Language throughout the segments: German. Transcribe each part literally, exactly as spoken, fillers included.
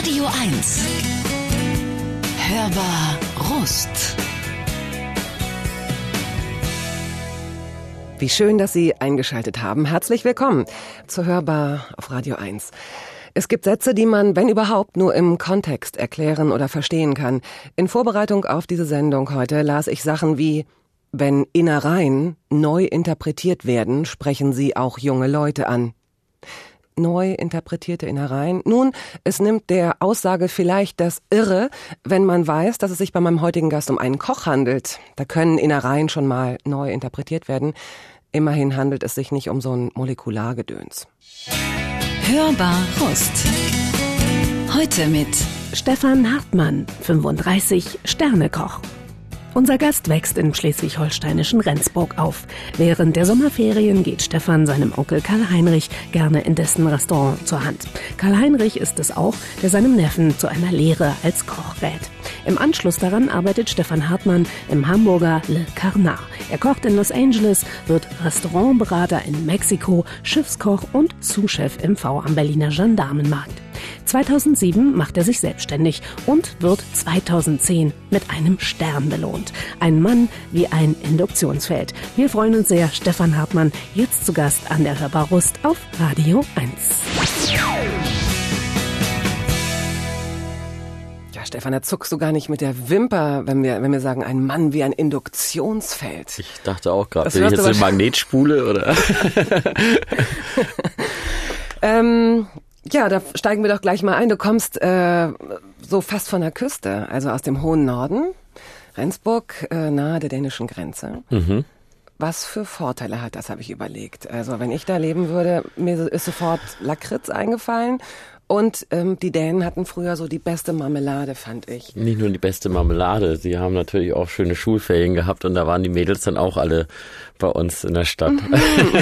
Radio eins. Hörbar Rust. Wie schön, dass Sie eingeschaltet haben. Herzlich willkommen zu Hörbar auf Radio eins. Es gibt Sätze, die man, wenn überhaupt, nur im Kontext erklären oder verstehen kann. In Vorbereitung auf diese Sendung heute las ich Sachen wie: Wenn Innereien neu interpretiert werden, sprechen sie auch junge Leute an. Neu interpretierte Innereien. Nun, es nimmt der Aussage vielleicht das Irre, wenn man weiß, dass es sich bei meinem heutigen Gast um einen Koch handelt. Da können Innereien schon mal neu interpretiert werden. Immerhin handelt es sich nicht um so ein Molekulargedöns. Hörbar Rust. Heute mit Stefan Hartmann, fünfunddreißig, Sternekoch. Unser Gast wächst im schleswig-holsteinischen Rendsburg auf. Während der Sommerferien geht Stefan seinem Onkel Karl-Heinrich gerne in dessen Restaurant zur Hand. Karl-Heinrich ist es auch, der seinem Neffen zu einer Lehre als Koch rät. Im Anschluss daran arbeitet Stefan Hartmann im Hamburger Le Carnat. Er kocht in Los Angeles, wird Restaurantberater in Mexiko, Schiffskoch und Sous-Chef im V am Berliner Gendarmenmarkt. zweitausendsieben macht er sich selbstständig und wird zweitausendzehn mit einem Stern belohnt. Ein Mann wie ein Induktionsfeld. Wir freuen uns sehr, Stefan Hartmann jetzt zu Gast an der Hörbar Rust auf Radio eins. Ja, Stefan, da zuckst du gar nicht mit der Wimper, wenn wir, wenn wir sagen, ein Mann wie ein Induktionsfeld. Ich dachte auch gerade, bin ich jetzt eine Magnetspule oder? ähm... Ja, da steigen wir doch gleich mal ein. Du kommst äh, so fast von der Küste, also aus dem hohen Norden, Rendsburg, äh, nahe der dänischen Grenze. Mhm. Was für Vorteile hat das, habe ich überlegt. Also wenn ich da leben würde, mir ist sofort Lakritz eingefallen. Und ähm, die Dänen hatten früher so die beste Marmelade, fand ich. Nicht nur die beste Marmelade, sie haben natürlich auch schöne Schulferien gehabt und da waren die Mädels dann auch alle bei uns in der Stadt. Mhm.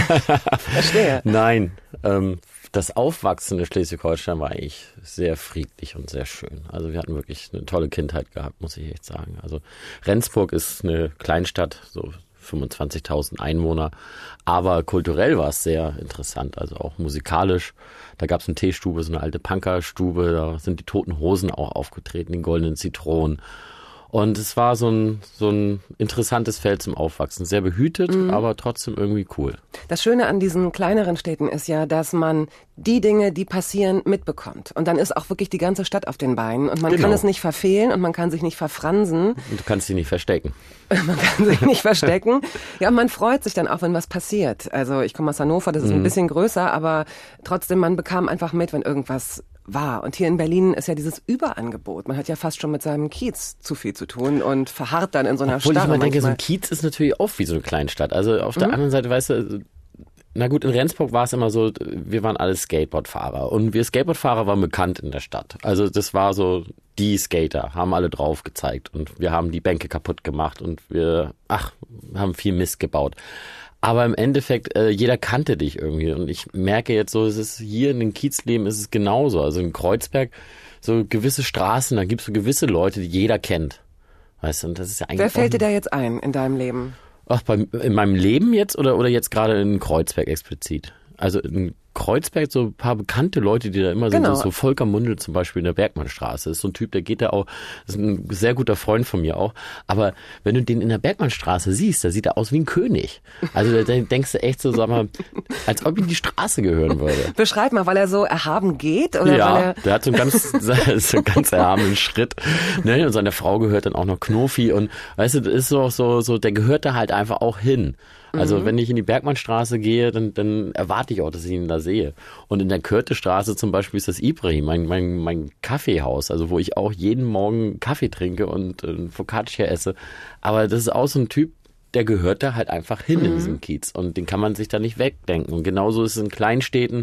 Verstehe. Nein, ähm, das Aufwachsen in Schleswig-Holstein war eigentlich sehr friedlich und sehr schön. Also wir hatten wirklich eine tolle Kindheit gehabt, muss ich echt sagen. Also Rendsburg ist eine Kleinstadt, so fünfundzwanzigtausend Einwohner, aber kulturell war es sehr interessant, also auch musikalisch. Da gab es eine Teestube, so eine alte Punkerstube, da sind die Toten Hosen auch aufgetreten, die Goldenen Zitronen. Und es war so ein, so ein interessantes Feld zum Aufwachsen. Sehr behütet, mhm. aber trotzdem irgendwie cool. Das Schöne an diesen kleineren Städten ist ja, dass man die Dinge, die passieren, mitbekommt. Und dann ist auch wirklich die ganze Stadt auf den Beinen. Und man genau. kann es nicht verfehlen und man kann sich nicht verfransen. Und du kannst dich nicht verstecken. Man kann sich nicht verstecken. Ja, und man freut sich dann auch, wenn was passiert. Also ich komme aus Hannover, das ist mhm. ein bisschen größer, aber trotzdem, man bekam einfach mit, wenn irgendwas war. Und hier in Berlin ist ja dieses Überangebot. Man hat ja fast schon mit seinem Kiez zu viel zu tun und verharrt dann in so einer Obwohl Stadt. Ich mal denke, so ein Kiez ist natürlich auch wie so eine Kleinstadt. Also auf der mhm. anderen Seite, weißt du, na gut, in Rendsburg war es immer so, wir waren alle Skateboardfahrer und wir Skateboardfahrer waren bekannt in der Stadt. Also das war so, die Skater haben alle drauf gezeigt und wir haben die Bänke kaputt gemacht und wir, ach, haben viel Mist gebaut. Aber im Endeffekt, äh, jeder kannte dich irgendwie. Und ich merke jetzt so, es ist hier in den Kiezleben ist es genauso. Also in Kreuzberg, so gewisse Straßen, da gibt es so gewisse Leute, die jeder kennt. Weißt du, und das ist ja eigentlich. Wer fällt dir da jetzt ein in deinem Leben? Ach, bei, in meinem Leben jetzt oder, oder jetzt gerade in Kreuzberg explizit? Also in Kreuzberg so ein paar bekannte Leute, die da immer genau. sind. So, so Volker Mundel zum Beispiel in der Bergmannstraße. Das ist so ein Typ, der geht da auch, das ist ein sehr guter Freund von mir auch. Aber wenn du den in der Bergmannstraße siehst, da sieht er aus wie ein König. Also da denkst du echt so, sag mal, als ob ihm die Straße gehören würde. Beschreib mal, weil er so erhaben geht? Oder ja, weil er der hat so einen ganz, so einen ganz erhabenen Schritt. Ne? Und seiner Frau gehört dann auch noch Knofi. Und weißt du, das ist so, so, so, der gehört da halt einfach auch hin. Also mhm. wenn ich in die Bergmannstraße gehe, dann, dann erwarte ich auch, dass ich ihn da sehe. Und in der Körtestraße zum Beispiel ist das Ibrahim, mein, mein, mein Kaffeehaus, also wo ich auch jeden Morgen Kaffee trinke und äh, Focaccia esse. Aber das ist auch so ein Typ, der gehört da halt einfach hin mhm. in diesem Kiez. Und den kann man sich da nicht wegdenken. Und genauso ist es in Kleinstädten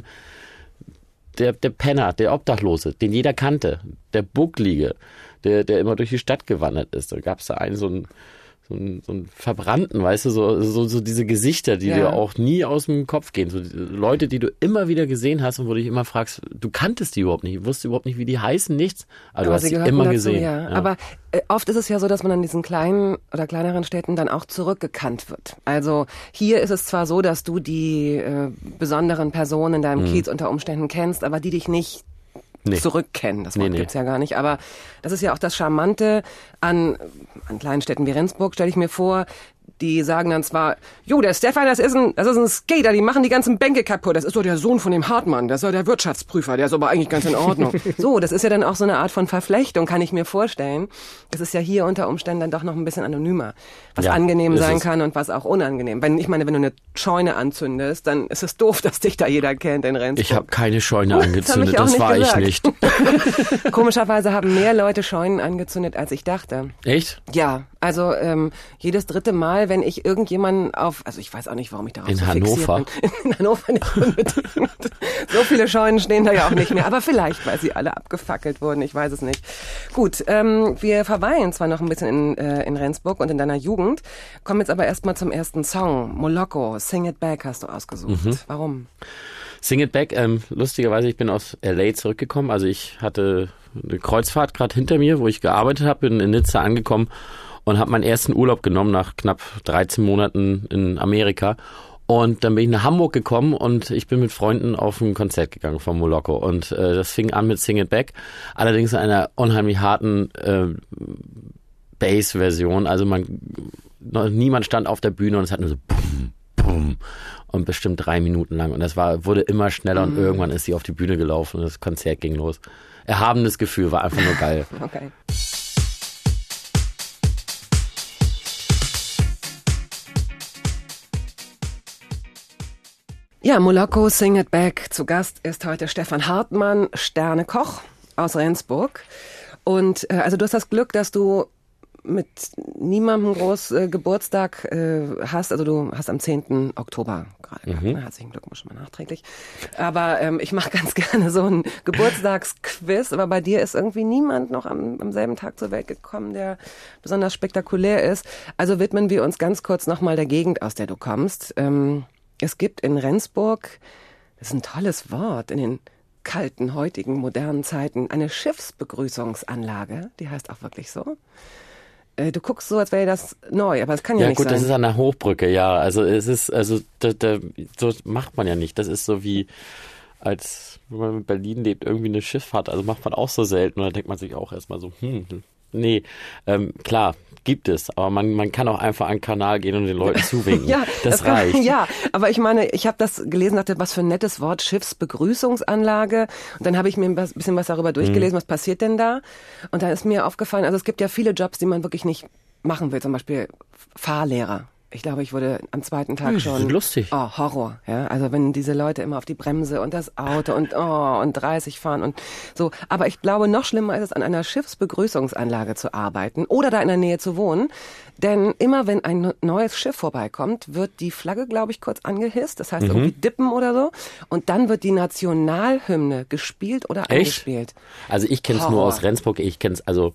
der, der Penner, der Obdachlose, den jeder kannte, der Bucklige, der, der immer durch die Stadt gewandert ist. Da gab es da einen so einen So einen, so einen Verbrannten, weißt du, so, so, so diese Gesichter, die ja. dir auch nie aus dem Kopf gehen. So Leute, die du immer wieder gesehen hast und wo du dich immer fragst, du kanntest die überhaupt nicht, du wusstest überhaupt nicht, wie die heißen, nichts. Aber, aber du hast sie immer dazu, gesehen. Ja. Ja. Aber äh, oft ist es ja so, dass man an diesen kleinen oder kleineren Städten dann auch zurückgekannt wird. Also hier ist es zwar so, dass du die äh, besonderen Personen in deinem mhm. Kiez unter Umständen kennst, aber die dich nicht Nee. zurückkennen. Das Wort Nee, nee. gibt's ja gar nicht. Aber das ist ja auch das Charmante an, an kleinen Städten wie Rendsburg, stelle ich mir vor. Die sagen dann zwar, jo, der Stefan, das ist ein, das ist ein Skater, die machen die ganzen Bänke kaputt. Das ist doch der Sohn von dem Hartmann, das ist doch der Wirtschaftsprüfer, der ist aber eigentlich ganz in Ordnung. So, das ist ja dann auch so eine Art von Verflechtung, kann ich mir vorstellen. Das ist ja hier unter Umständen dann doch noch ein bisschen anonymer, was Ja, angenehm ist sein es. kann und was auch unangenehm. Wenn, ich meine, wenn du eine Scheune anzündest, dann ist es doof, dass dich da jeder kennt in Rendsburg. Ich habe keine Scheune Das hab angezündet, ich auch das nicht war gesagt. ich nicht. Komischerweise haben mehr Leute Scheunen angezündet, als ich dachte. Echt? Ja, also ähm, jedes dritte Mal, wenn ich irgendjemanden auf, also ich weiß auch nicht, warum ich darauf In so Hannover? fixiert bin. In Hannover nicht unbedingt. So viele Scheunen stehen da ja auch nicht mehr, aber vielleicht, weil sie alle abgefackelt wurden, ich weiß es nicht. Gut, ähm, wir verweilen zwar noch ein bisschen in, äh, in Rendsburg und in deiner Jugend, kommen jetzt aber erstmal zum ersten Song. Moloko, Sing It Back hast du ausgesucht. Mhm. Warum? Sing It Back, ähm, lustigerweise, ich bin aus L A zurückgekommen, also ich hatte eine Kreuzfahrt gerade hinter mir, wo ich gearbeitet habe, bin in Nizza angekommen und habe meinen ersten Urlaub genommen nach knapp dreizehn Monaten in Amerika. Und dann bin ich nach Hamburg gekommen und ich bin mit Freunden auf ein Konzert gegangen von Moloko. Und äh, das fing an mit Sing It Back, allerdings in einer unheimlich harten äh, Bass-Version. Also man, noch, niemand stand auf der Bühne und es hat nur so bum, bum und bestimmt drei Minuten lang. Und das war wurde immer schneller und irgendwann ist sie auf die Bühne gelaufen und das Konzert ging los. Erhabenes Gefühl, war einfach nur geil. Okay. Ja, Moloko, Sing It Back. Zu Gast ist heute Stefan Hartmann, Sternekoch aus Rendsburg. Und äh, also du hast das Glück, dass du mit niemandem groß äh, Geburtstag äh, hast. Also du hast am zehnten Oktober gerade gehabt. Mhm. Ne? Herzlichen Glückwunsch schon mal nachträglich. Aber ähm, ich mache ganz gerne so ein Geburtstagsquiz. Aber bei dir ist irgendwie niemand noch am, am selben Tag zur Welt gekommen, der besonders spektakulär ist. Also widmen wir uns ganz kurz nochmal der Gegend, aus der du kommst. Ähm, Es gibt in Rendsburg, das ist ein tolles Wort, in den kalten, heutigen, modernen Zeiten, eine Schiffsbegrüßungsanlage, die heißt auch wirklich so. Äh, Du guckst so, als wäre das neu, aber es kann ja, Ja nicht gut, sein. das ist an der Hochbrücke, ja. Also es ist, also da, da, so macht man ja nicht. Das ist so wie, als wenn man in Berlin lebt, irgendwie eine Schifffahrt. Also macht man auch so selten. Und da denkt man sich auch erstmal so, hm, nee, ähm, klar, gibt es. Aber man, man kann auch einfach an den Kanal gehen und den Leuten zuwinken. Ja, das, kann- reicht. Ja, aber ich meine, ich habe das gelesen, dachte, was für ein nettes Wort, Schiffsbegrüßungsanlage. Und dann habe ich mir ein bisschen was darüber durchgelesen, Mhm. was passiert denn da? Und da ist mir aufgefallen, also es gibt ja viele Jobs, die man wirklich nicht machen will. Zum Beispiel Fahrlehrer. Ich glaube, ich wurde am zweiten Tag Hm, schon... lustig. Oh, Horror. Ja, also wenn diese Leute immer auf die Bremse und das Auto und oh, und dreißig fahren und so. Aber ich glaube, noch schlimmer ist es, an einer Schiffsbegrüßungsanlage zu arbeiten oder da in der Nähe zu wohnen. Denn immer wenn ein neues Schiff vorbeikommt, wird die Flagge, glaube ich, kurz angehisst. Das heißt Mhm. irgendwie dippen oder so. Und dann wird die Nationalhymne gespielt oder Echt? eingespielt. Also ich kenne es nur Horror. aus Rendsburg. Ich kenne es, also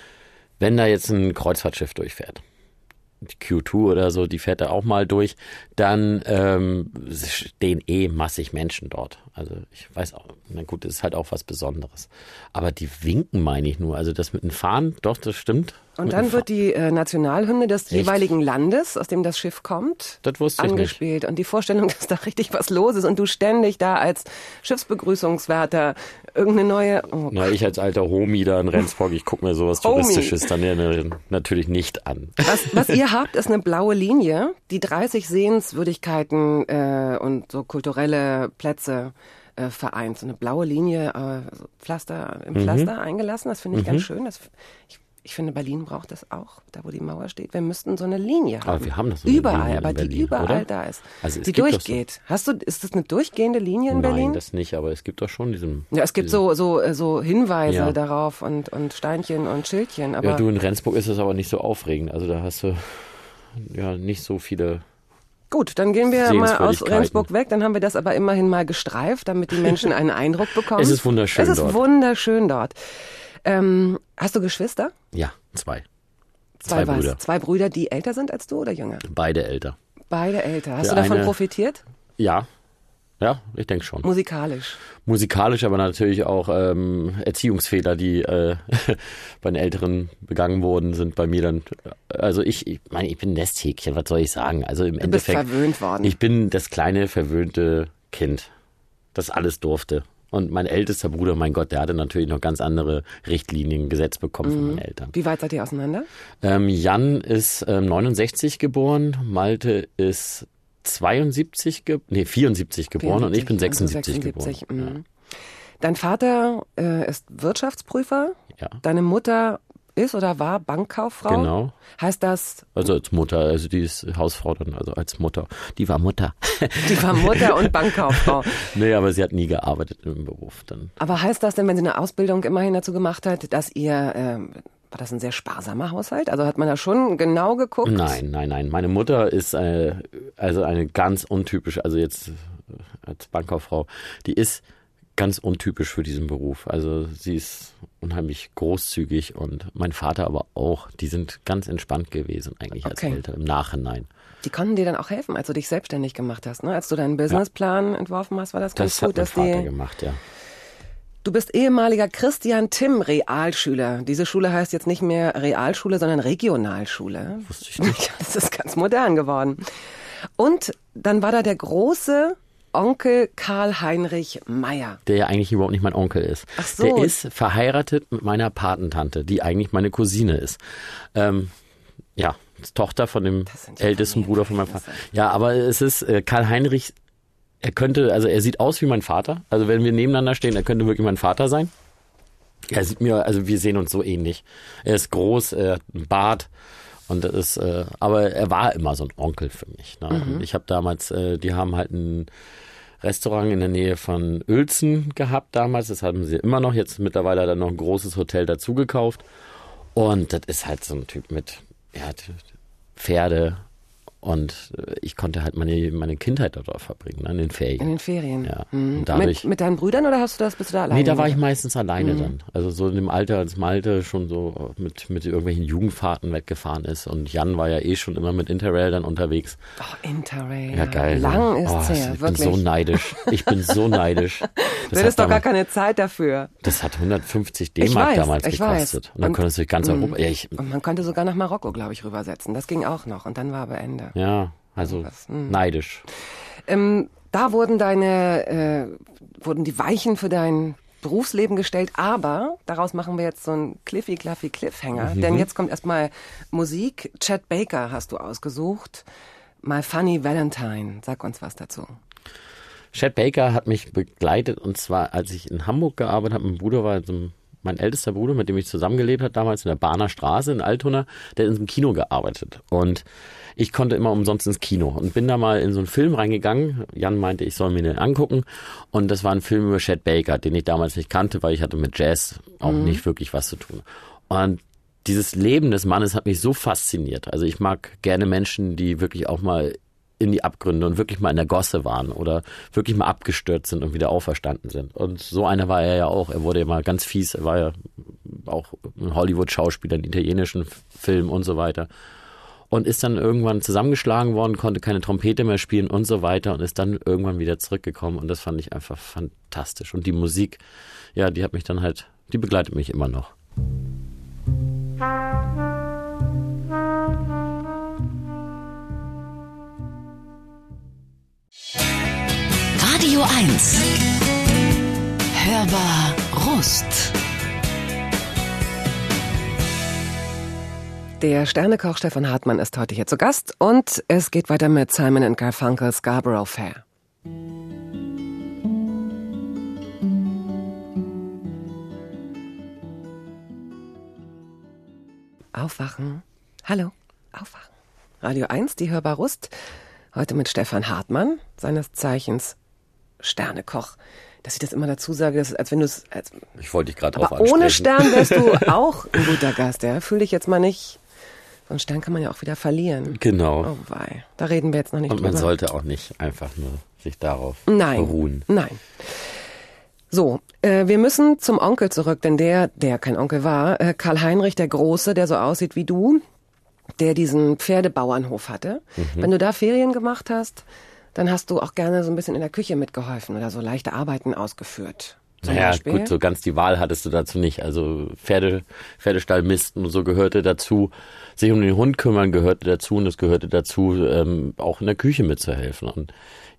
wenn da jetzt ein Kreuzfahrtschiff durchfährt, die Q zwei oder so, die fährt da auch mal durch, dann ähm, stehen eh massig Menschen dort. Also ich weiß auch, na gut, das ist halt auch was Besonderes. Aber die winken, meine ich nur. Also das mit dem Fahren, doch, das stimmt. Und Mit dann dem wird die äh, Nationalhymne des Echt? jeweiligen Landes, aus dem das Schiff kommt, Das wusste ich nicht. angespielt. Und die Vorstellung, dass da richtig was los ist und du ständig da als Schiffsbegrüßungswärter irgendeine neue... Oh Na, ich als alter Homie da in Rendsburg, ich gucke mir sowas Homie. Touristisches dann ja natürlich nicht an. Was, was ihr habt, ist eine blaue Linie, die dreißig Sehenswürdigkeiten äh, und so kulturelle Plätze äh, vereint. So eine blaue Linie, äh, so Pflaster, im Pflaster eingelassen, das finde ich ganz schön. Das, ich, ich finde, Berlin braucht das auch, da wo die Mauer steht. Wir müssten so eine Linie haben. Aber wir haben doch so eine Überall, Linie in aber die Berlin, überall oder? da ist. Also es die gibt doch so- durchgeht. Hast du, ist das eine durchgehende Linie in Nein, Berlin? das nicht, aber es gibt doch schon diesen... Ja, es gibt diesen, so, so, äh, so Hinweise Ja. darauf und, und Steinchen und Schildchen, aber Ja, du, in Rendsburg ist es aber nicht so aufregend. Also da hast du ja nicht so viele... gut, dann gehen wir mal aus Sehenswürdigkeiten. Rendsburg weg, dann haben wir das aber immerhin mal gestreift, damit die Menschen einen Eindruck bekommen. Es ist wunderschön Es ist dort. wunderschön dort. Ähm, hast du Geschwister? Ja, zwei. Zwei was? Brüder. Zwei Brüder, die älter sind als du oder jünger? Beide älter. Beide älter. Hast Der du davon eine- profitiert? Ja, ja, ich denke schon. Musikalisch. Musikalisch, aber natürlich auch ähm, Erziehungsfehler, die äh, bei den Älteren begangen wurden, sind bei mir dann. Also ich, ich meine, ich bin ein Nesthäkchen, was soll ich sagen? Also im Du bist Endeffekt. verwöhnt worden. Ich bin das kleine verwöhnte Kind, das alles durfte Und mein ältester Bruder, mein Gott, der hatte natürlich noch ganz andere Richtlinien gesetzt bekommen von meinen Eltern. Wie weit seid ihr auseinander? Ähm, Jan ist ähm, neunundsechzig geboren, Malte ist zweiundsiebzig, ge- nee, vierundsiebzig geboren vierundsiebzig, und ich bin sechsundsiebzig, also sechsundsiebzig geboren. Ja. Dein Vater äh, ist Wirtschaftsprüfer, Ja. Deine Mutter ist oder war Bankkauffrau. Genau. Heißt das? Also als Mutter, also die ist Hausfrau dann, also als Mutter. Die war Mutter. Die war Mutter und Bankkauffrau. Nee, aber sie hat nie gearbeitet im Beruf dann. Aber heißt das denn, wenn sie eine Ausbildung immerhin dazu gemacht hat, dass ihr, ähm, war das ein sehr sparsamer Haushalt? Also hat man da schon genau geguckt? Nein, nein, nein. Meine Mutter ist äh, also eine ganz untypische, also jetzt als Bankkauffrau, die ist ganz untypisch für diesen Beruf. Also sie ist unheimlich großzügig und mein Vater aber auch. Die sind ganz entspannt gewesen eigentlich als Okay. Eltern im Nachhinein. Die konnten dir dann auch helfen, als du dich selbstständig gemacht hast, ne? Als du deinen Businessplan ja. entworfen hast, war das ganz das gut, hat mein dass Vater die... gemacht, ja. Du bist ehemaliger Christian Timm Realschüler. Diese Schule heißt jetzt nicht mehr Realschule, sondern Regionalschule. Wusste ich nicht. Ja, das ist ganz modern geworden. Und dann war da der große Onkel Karl-Heinrich Meyer. Der ja eigentlich überhaupt nicht mein Onkel ist. Ach so. Der ist verheiratet mit meiner Patentante, die eigentlich meine Cousine ist. Ähm, ja, ist Tochter von dem Das sind ja ältesten Bruder von meinem Vater. Familienverhältnisse. Ja, aber es ist äh, Karl-Heinrich, er könnte, also er sieht aus wie mein Vater. Also wenn wir nebeneinander stehen, er könnte wirklich mein Vater sein. Er sieht mir, also wir sehen uns so ähnlich. Er ist groß, er hat einen Bart. Und das ist, äh, aber er war immer so ein Onkel für mich. Ne? Mhm. Und ich habe damals, äh, die haben halt ein Restaurant in der Nähe von Uelzen gehabt damals. Das haben sie immer noch. Jetzt mittlerweile hat er noch ein großes Hotel dazu gekauft. Und das ist halt so ein Typ mit ja, Pferde. Und ich konnte halt meine, meine Kindheit dort verbringen, ne, in den Ferien. In den Ferien. Ja. Mhm. Und dadurch, mit, mit deinen Brüdern oder hast du das, bist du da alleine? nee, da war ich meistens alleine dann. Also so in dem Alter, als Malte schon so mit, mit irgendwelchen Jugendfahrten weggefahren ist. Und Jan war ja eh schon immer mit Interrail dann unterwegs. Oh, Interrail. Ja, geil. Lang ne? ist es oh, her, Ich wirklich. bin so neidisch. Ich bin so neidisch. Du Das hattest hat doch gar damals, keine Zeit dafür. das hat hundertfünfzig Ich D-Mark weiß, damals ich gekostet. weiß. Und dann Und- konntest du durch ganz Europa. Ja, ich, Und man konnte sogar nach Marokko, glaube ich, rübersetzen. Das ging auch noch. Und dann war aber Ende. ja also Was, hm. neidisch. Ähm, da wurden deine, äh, wurden die Weichen für dein Berufsleben gestellt, aber daraus machen wir jetzt so einen Cliffy-Claffy-Cliffhanger, Mhm. denn jetzt kommt erstmal Musik. Chad Baker hast du ausgesucht. My Funny Valentine. Sag uns was dazu. Chad Baker hat mich begleitet und zwar, als ich in Hamburg gearbeitet habe, mein Bruder war so ein, mein ältester Bruder, mit dem ich zusammengelebt habe, damals in der Bahner Straße in Altona, der hat in so einem Kino gearbeitet und ich konnte immer umsonst ins Kino und bin da mal in so einen Film reingegangen. Jan meinte, ich soll mir den angucken und das war ein Film über Chad Baker, den ich damals nicht kannte, weil ich hatte mit Jazz auch mhm. nicht wirklich was zu tun. Und dieses Leben des Mannes hat mich so fasziniert. Also ich mag gerne Menschen, die wirklich auch mal in die Abgründe und wirklich mal in der Gosse waren oder wirklich mal abgestürzt sind und wieder auferstanden sind. Und so einer war er ja auch. Er wurde ja mal ganz fies. Er war ja auch ein Hollywood-Schauspieler in italienischen Filmen und so weiter. Und ist dann irgendwann zusammengeschlagen worden, konnte keine Trompete mehr spielen und so weiter und ist dann irgendwann wieder zurückgekommen. Und das fand ich einfach fantastisch. Und die Musik, ja, die hat mich dann halt, die begleitet mich immer noch. Radio eins. Hörbar Rust. Der Sternekoch Stefan Hartmann ist heute hier zu Gast und es geht weiter mit Simon and Garfunkel Scarborough Fair. Aufwachen. Hallo. Aufwachen. Radio eins, die Hörbar Rust. Heute mit Stefan Hartmann, seines Zeichens Sternekoch. Dass ich das immer dazu sage, dass, als wenn du es... Ich wollte dich gerade drauf Aber ansprechen. ohne Stern wärst du auch ein guter Gast, ja? Fühl dich jetzt mal nicht... So einen Stern kann man ja auch wieder verlieren. Genau. Oh wei, da reden wir jetzt noch nicht Und drüber. man sollte auch nicht einfach nur sich darauf Nein. beruhen. Nein. So, äh, wir müssen zum Onkel zurück, denn der, der kein Onkel war, äh, Karl-Heinrich der Große, der so aussieht wie du, der diesen Pferdebauernhof hatte. Mhm. Wenn du da Ferien gemacht hast, dann hast du auch gerne so ein bisschen in der Küche mitgeholfen oder so leichte Arbeiten ausgeführt. Zum Naja, Beispiel. gut, so ganz die Wahl hattest du dazu nicht. Also Pferde, Pferdestall misten und so gehörte dazu. Sich um den Hund kümmern gehörte dazu und es gehörte dazu, ähm, auch in der Küche mitzuhelfen. Und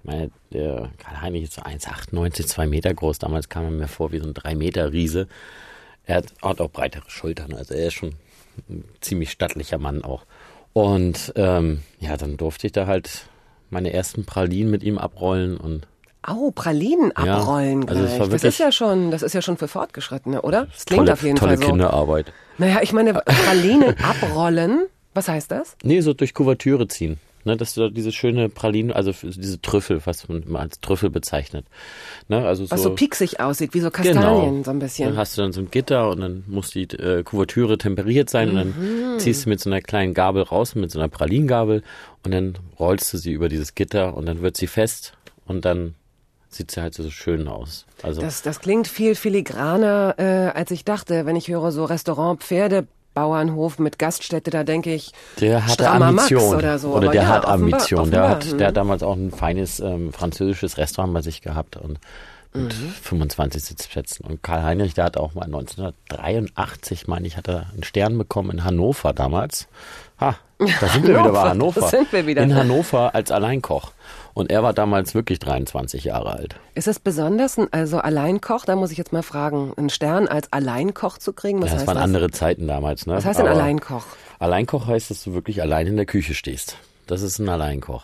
meine, der Karl-Heinrich ist so eins Komma achtundneunzig, zwei Meter groß. Damals kam er mir vor wie so ein drei Meter Riese. Er hat, hat auch breitere Schultern, also er ist schon ein ziemlich stattlicher Mann auch. Und ähm, ja, dann durfte ich da halt meine ersten Pralinen mit ihm abrollen und Au, Pralinen Ja, abrollen also es gleich. war Das wirklich- ist ja schon, das ist ja schon für Fortgeschrittene, oder? Das klingt tolle, auf jeden tolle Fall so. Kinderarbeit. Naja, ich meine, Pralinen abrollen, was heißt das? Nee, so durch Kuvertüre ziehen. Ne, dass du da diese schöne Pralinen, also für diese Trüffel, was man immer als Trüffel bezeichnet. Ne, also Was so, so pieksig aussieht, wie so Kastanien, Genau. so ein Dann bisschen. hast du dann so ein Gitter und dann muss die äh, Kuvertüre temperiert sein und Mhm. dann ziehst du mit so einer kleinen Gabel raus, mit so einer Pralingabel und dann rollst du sie über dieses Gitter und dann wird sie fest und dann sieht sie halt so schön aus. Also Das, das klingt viel filigraner, äh, als ich dachte. Wenn ich höre so Restaurant, Pferde, Bauernhof mit Gaststätte, da denke ich, der hatte strammer Ambition. Max oder so. Oder Aber der ja, hat offenbar- Ambition. Der offenbar, hat, hm. der hat damals auch ein feines ähm, französisches Restaurant bei sich gehabt und mit Mhm. fünfundzwanzig Sitzplätzen. Und Karl-Heinrich, der hat auch mal neunzehnhundertdreiundachtzig, meine ich, hat er einen Stern bekommen in Hannover damals. Ha, da sind wir wieder bei Hannover, Hannover. da sind wir wieder. In Hannover als Alleinkoch. Und er war damals wirklich dreiundzwanzig Jahre alt. Ist es besonders, ein- also Alleinkoch, da muss ich jetzt mal fragen, einen Stern als Alleinkoch zu kriegen? Was Ja, das heißt waren das? andere Zeiten damals. Ne? Was heißt denn Aber Alleinkoch? Alleinkoch heißt, dass du wirklich allein in der Küche stehst. Das ist ein Alleinkoch.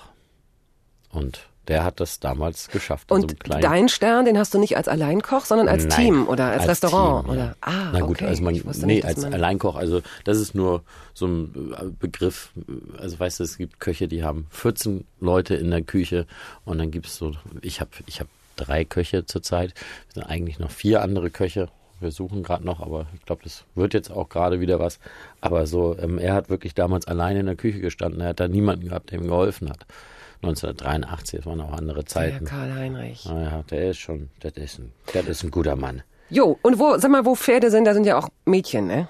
Und der hat das damals geschafft. in so einem Und kleinen dein Stern, den hast du nicht als Alleinkoch, sondern als Nein, Team oder als, Restaurant? Team, ja. Oder? Ah, Na gut, okay. also man, Ich wusste nee, nicht, dass als man- Alleinkoch, also das ist nur so ein äh, Begriff, also weißt du, es gibt Köche, die haben vierzehn Leute in der Küche und dann gibt's so, ich habe ich hab drei Köche zurzeit, es sind eigentlich noch vier andere Köche, wir suchen gerade noch, aber ich glaube, das wird jetzt auch gerade wieder was, aber so, ähm, er hat wirklich damals alleine in der Küche gestanden, er hat da niemanden gehabt, der ihm geholfen hat. neunzehnhundertdreiundachtzig, das waren auch andere Der Zeiten. Karl-Heinrich. Naja, der ist schon, der ist ein, der ist ein guter Mann. Jo, und wo, sag mal, wo Pferde sind, da sind ja auch Mädchen, ne?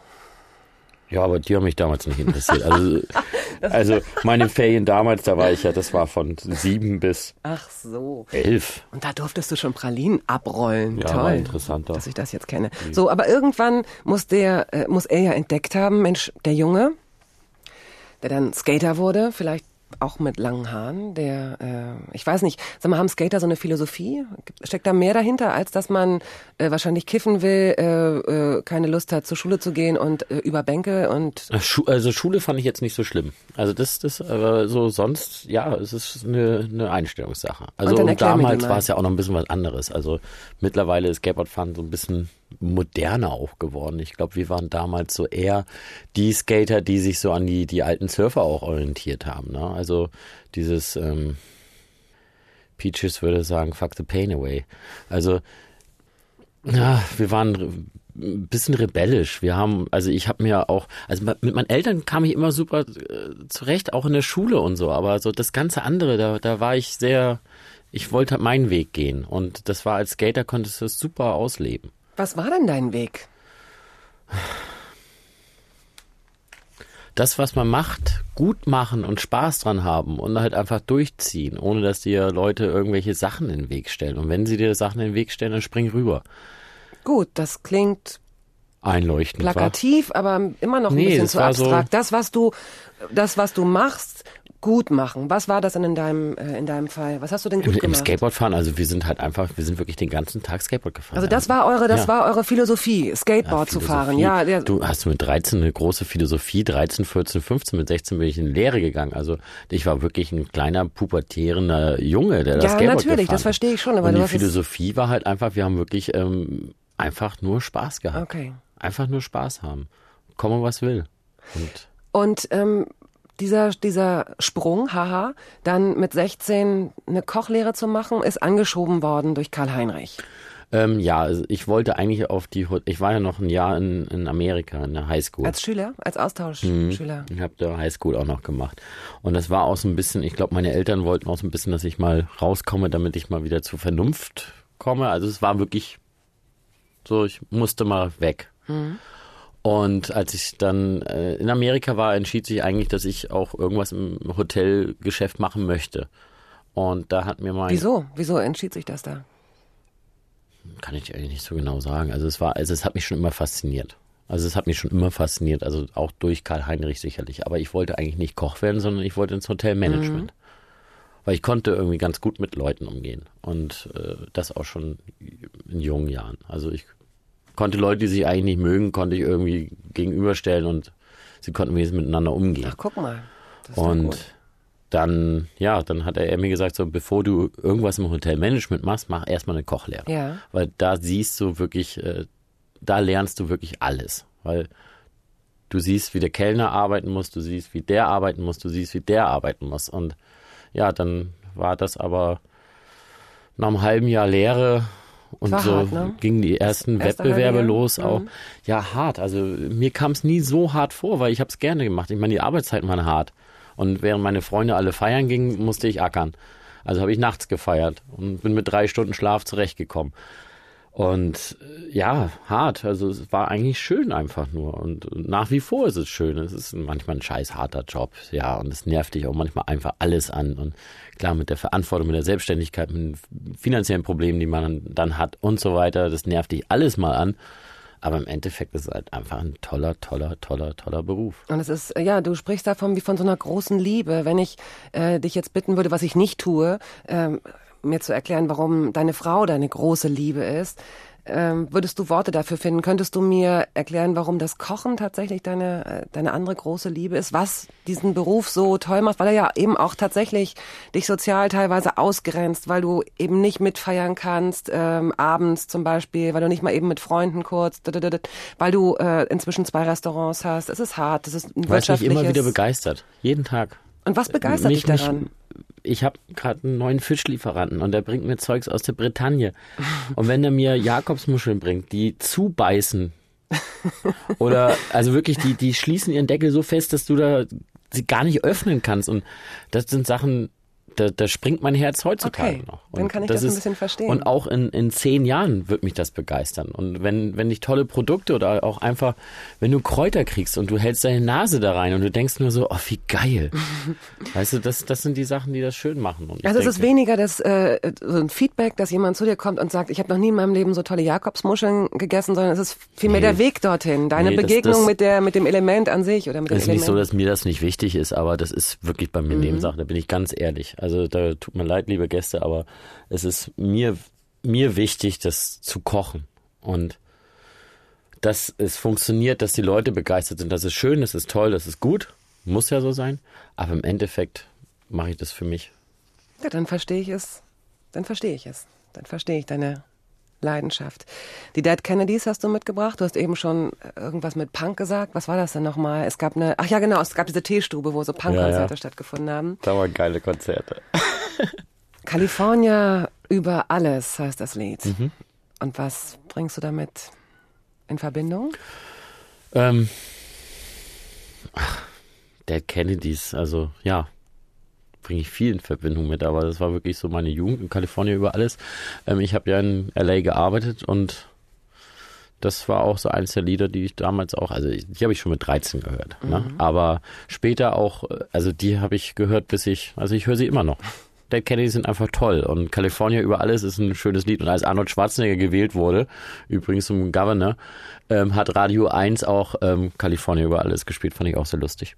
Ja, aber die haben mich damals nicht interessiert. Also, also meine Ferien damals, da war ich ja, das war von sieben bis Ach so. elf. Und da durftest du schon Pralinen abrollen. Ja, Toll, war interessant auch. dass ich das jetzt kenne. So, aber irgendwann muss der, äh, muss er ja entdeckt haben, Mensch, der Junge, der dann Skater wurde, vielleicht auch mit langen Haaren, der, äh, ich weiß nicht, sag mal, haben Skater so eine Philosophie? Steckt da mehr dahinter, als dass man äh, wahrscheinlich kiffen will, äh, äh, keine Lust hat, zur Schule zu gehen und äh, über Bänke und Schu- Also Schule fand ich jetzt nicht so schlimm. Also das, das, aber so sonst, ja, es ist eine, eine Einstellungssache. Also Und dann und erklär mir die damals mal. war es ja auch noch ein bisschen was anderes. Also mittlerweile ist Skateboardfahren so ein bisschen moderner auch geworden. Ich glaube, wir waren damals so eher die Skater, die sich so an die, die alten Surfer auch orientiert haben. Ne? Also dieses ähm, Peaches würde sagen, fuck the pain away. Also ja, wir waren ein bisschen rebellisch. Wir haben, also ich habe mir auch, also mit meinen Eltern kam ich immer super äh, zurecht, auch in der Schule und so, aber so das ganze andere, da, da war ich sehr, ich wollte halt meinen Weg gehen und das war als Skater, konntest du das super ausleben. was war denn dein Weg? Das, was man macht, gut machen und Spaß dran haben und halt einfach durchziehen, ohne dass dir Leute irgendwelche Sachen in den Weg stellen. Und wenn sie dir Sachen in den Weg stellen, dann spring rüber. Gut, das klingt Einleuchtend, wa? plakativ, aber immer noch ein Nee, bisschen das zu war so- abstrakt. Das, was du, das, was du machst, gut machen. Was war das denn in deinem, äh, in deinem Fall? Was hast du denn gut Im, Im gemacht? Skateboardfahren, also wir sind halt einfach, wir sind wirklich den ganzen Tag Skateboard gefahren. Also das war eure, das Ja. war eure Philosophie, Skateboard zu Philosophie. fahren. Ja, der, Du hast mit dreizehn eine große Philosophie, dreizehn, vierzehn, fünfzehn, mit sechzehn bin ich in Lehre gegangen. Also ich war wirklich ein kleiner, pubertierender Junge, der das ja Skateboard natürlich, gefahren das verstehe ich schon. Aber Und du die hast es, Philosophie war halt einfach, wir haben wirklich ähm, einfach nur Spaß gehabt. okay. Einfach nur Spaß haben. Komme, was will. Und Und ähm, dieser, dieser Sprung, haha, dann mit sechzehn eine Kochlehre zu machen, ist angeschoben worden durch Karl-Heinrich. ähm, ja, also ich wollte eigentlich auf die, Ho- ich war ja noch ein Jahr in, in Amerika, in der Highschool. Als Schüler, als Austauschschüler. Ich habe da Highschool auch noch gemacht. Und das war auch so ein bisschen, ich glaube, meine Eltern wollten auch so ein bisschen, dass ich mal rauskomme, damit ich mal wieder zur Vernunft komme. Also es war wirklich so, ich musste mal weg. Und als ich dann äh, in Amerika war, entschied sich eigentlich, dass ich auch irgendwas im Hotelgeschäft machen möchte. Und da hat mir mein... Wieso? Wieso entschied sich das da? Kann ich eigentlich nicht so genau sagen. Also es war, also es hat mich schon immer fasziniert. Also es hat mich schon immer fasziniert, also auch durch Karl-Heinrich sicherlich. Aber ich wollte eigentlich nicht Koch werden, sondern ich wollte ins Hotelmanagement. Weil ich konnte irgendwie ganz gut mit Leuten umgehen. Und äh, das auch schon in jungen Jahren. Also ich konnte Leute, die sich eigentlich nicht mögen, konnte ich irgendwie gegenüberstellen und sie konnten wenigstens miteinander umgehen. Ach, guck mal. Das ist und gut. dann, ja, dann hat er mir gesagt, so bevor du irgendwas im Hotelmanagement machst, mach erstmal eine Kochlehre. Ja. Weil da siehst du wirklich, äh, da lernst du wirklich alles. Weil du siehst, wie der Kellner arbeiten muss, du siehst, wie der arbeiten muss, du siehst, wie der arbeiten muss. Und ja, dann war das aber nach einem halben Jahr Lehre und war so hart, ne? gingen die ersten Das erste Wettbewerbe halbe Jahr? los auch. Mhm. Ja, hart. Also mir kam es nie so hart vor, weil ich habe es gerne gemacht. Ich meine, die Arbeitszeiten waren hart. Und während meine Freunde alle feiern gingen, musste ich ackern. Also habe ich nachts gefeiert und bin mit drei Stunden Schlaf zurechtgekommen. Und äh, ja, hart. Also es war eigentlich schön einfach nur. Und, und nach wie vor ist es schön. Es ist manchmal ein scheiß harter Job. Ja, und es nervt dich auch manchmal einfach alles an. Und klar, mit der Verantwortung, mit der Selbstständigkeit, mit den finanziellen Problemen, die man dann hat und so weiter, das nervt dich alles mal an. Aber im Endeffekt ist es halt einfach ein toller, toller, toller, toller Beruf. Und es ist, ja, du sprichst davon wie von so einer großen Liebe. Wenn ich äh, dich jetzt bitten würde, was ich nicht tue, ähm, mir zu erklären, warum deine Frau deine große Liebe ist, ähm, würdest du Worte dafür finden? Könntest du mir erklären, warum das Kochen tatsächlich deine, äh, deine andere große Liebe ist? Was diesen Beruf so toll macht? Weil er ja eben auch tatsächlich dich sozial teilweise ausgrenzt, weil du eben nicht mitfeiern kannst, ähm, abends zum Beispiel, weil du nicht mal eben mit Freunden kurz, weil du äh, inzwischen zwei Restaurants hast. Es ist hart, es ist ein Du hast mich wirtschaftliches... immer wieder begeistert. Jeden Tag. Und was begeistert Mich- dich daran? mich- Ich habe gerade einen neuen Fischlieferanten und der bringt mir Zeugs aus der Bretagne. Und wenn er mir Jakobsmuscheln bringt, die zubeißen oder also wirklich, die, die schließen ihren Deckel so fest, dass du da sie gar nicht öffnen kannst. Und das sind Sachen, da, da springt mein Herz heutzutage Okay, noch. dann Und kann ich das ein ist, bisschen verstehen. Und auch in, in zehn Jahren wird mich das begeistern. Und wenn, wenn ich tolle Produkte oder auch einfach, wenn du Kräuter kriegst und du hältst deine Nase da rein und du denkst nur so, oh, wie geil. Weißt du, das, das sind die Sachen, die das schön machen. Und ich Also es ist denke, weniger das, äh, so ein Feedback, dass jemand zu dir kommt und sagt, ich habe noch nie in meinem Leben so tolle Jakobsmuscheln gegessen, sondern es ist vielmehr Nee. der Weg dorthin, deine Nee, das- Begegnung das- mit der mit dem Element an sich oder mit dem Es ist nicht so, Element. dass mir das nicht wichtig ist, aber das ist wirklich bei mir Nebensache, da bin ich ganz ehrlich. Also da tut mir leid, liebe Gäste, aber es ist mir, mir wichtig, das zu kochen. Und dass es funktioniert, dass die Leute begeistert sind. Das ist schön, das ist toll, das ist gut, muss ja so sein. Aber im Endeffekt mache ich das für mich. Ja, dann verstehe ich es. Dann verstehe ich es. Dann verstehe ich deine Leidenschaft. Die Dead Kennedys hast du mitgebracht. Du hast eben schon irgendwas mit Punk gesagt. Was war das denn nochmal? Es gab eine, ach ja genau, es gab diese Teestube, wo so Punkkonzerte Ja, ja. stattgefunden haben. Da waren geile Konzerte. California über alles heißt das Lied. Mhm. Und was bringst du damit in Verbindung? Ähm, ach, Dead Kennedys, also ja, bringe ich viel in Verbindung mit, aber das war wirklich so meine Jugend in Kalifornien über alles. Ähm, ich habe ja in L A gearbeitet und das war auch so eins der Lieder, die ich damals auch, also ich, die habe ich schon mit dreizehn gehört, mhm. ne? Aber später auch, also die habe ich gehört, bis ich, also ich höre sie immer noch. Dead Kennedys sind einfach toll und California über alles ist ein schönes Lied. Und als Arnold Schwarzenegger gewählt wurde, übrigens zum Governor, ähm, hat Radio eins auch ähm, California über alles gespielt, fand ich auch sehr lustig.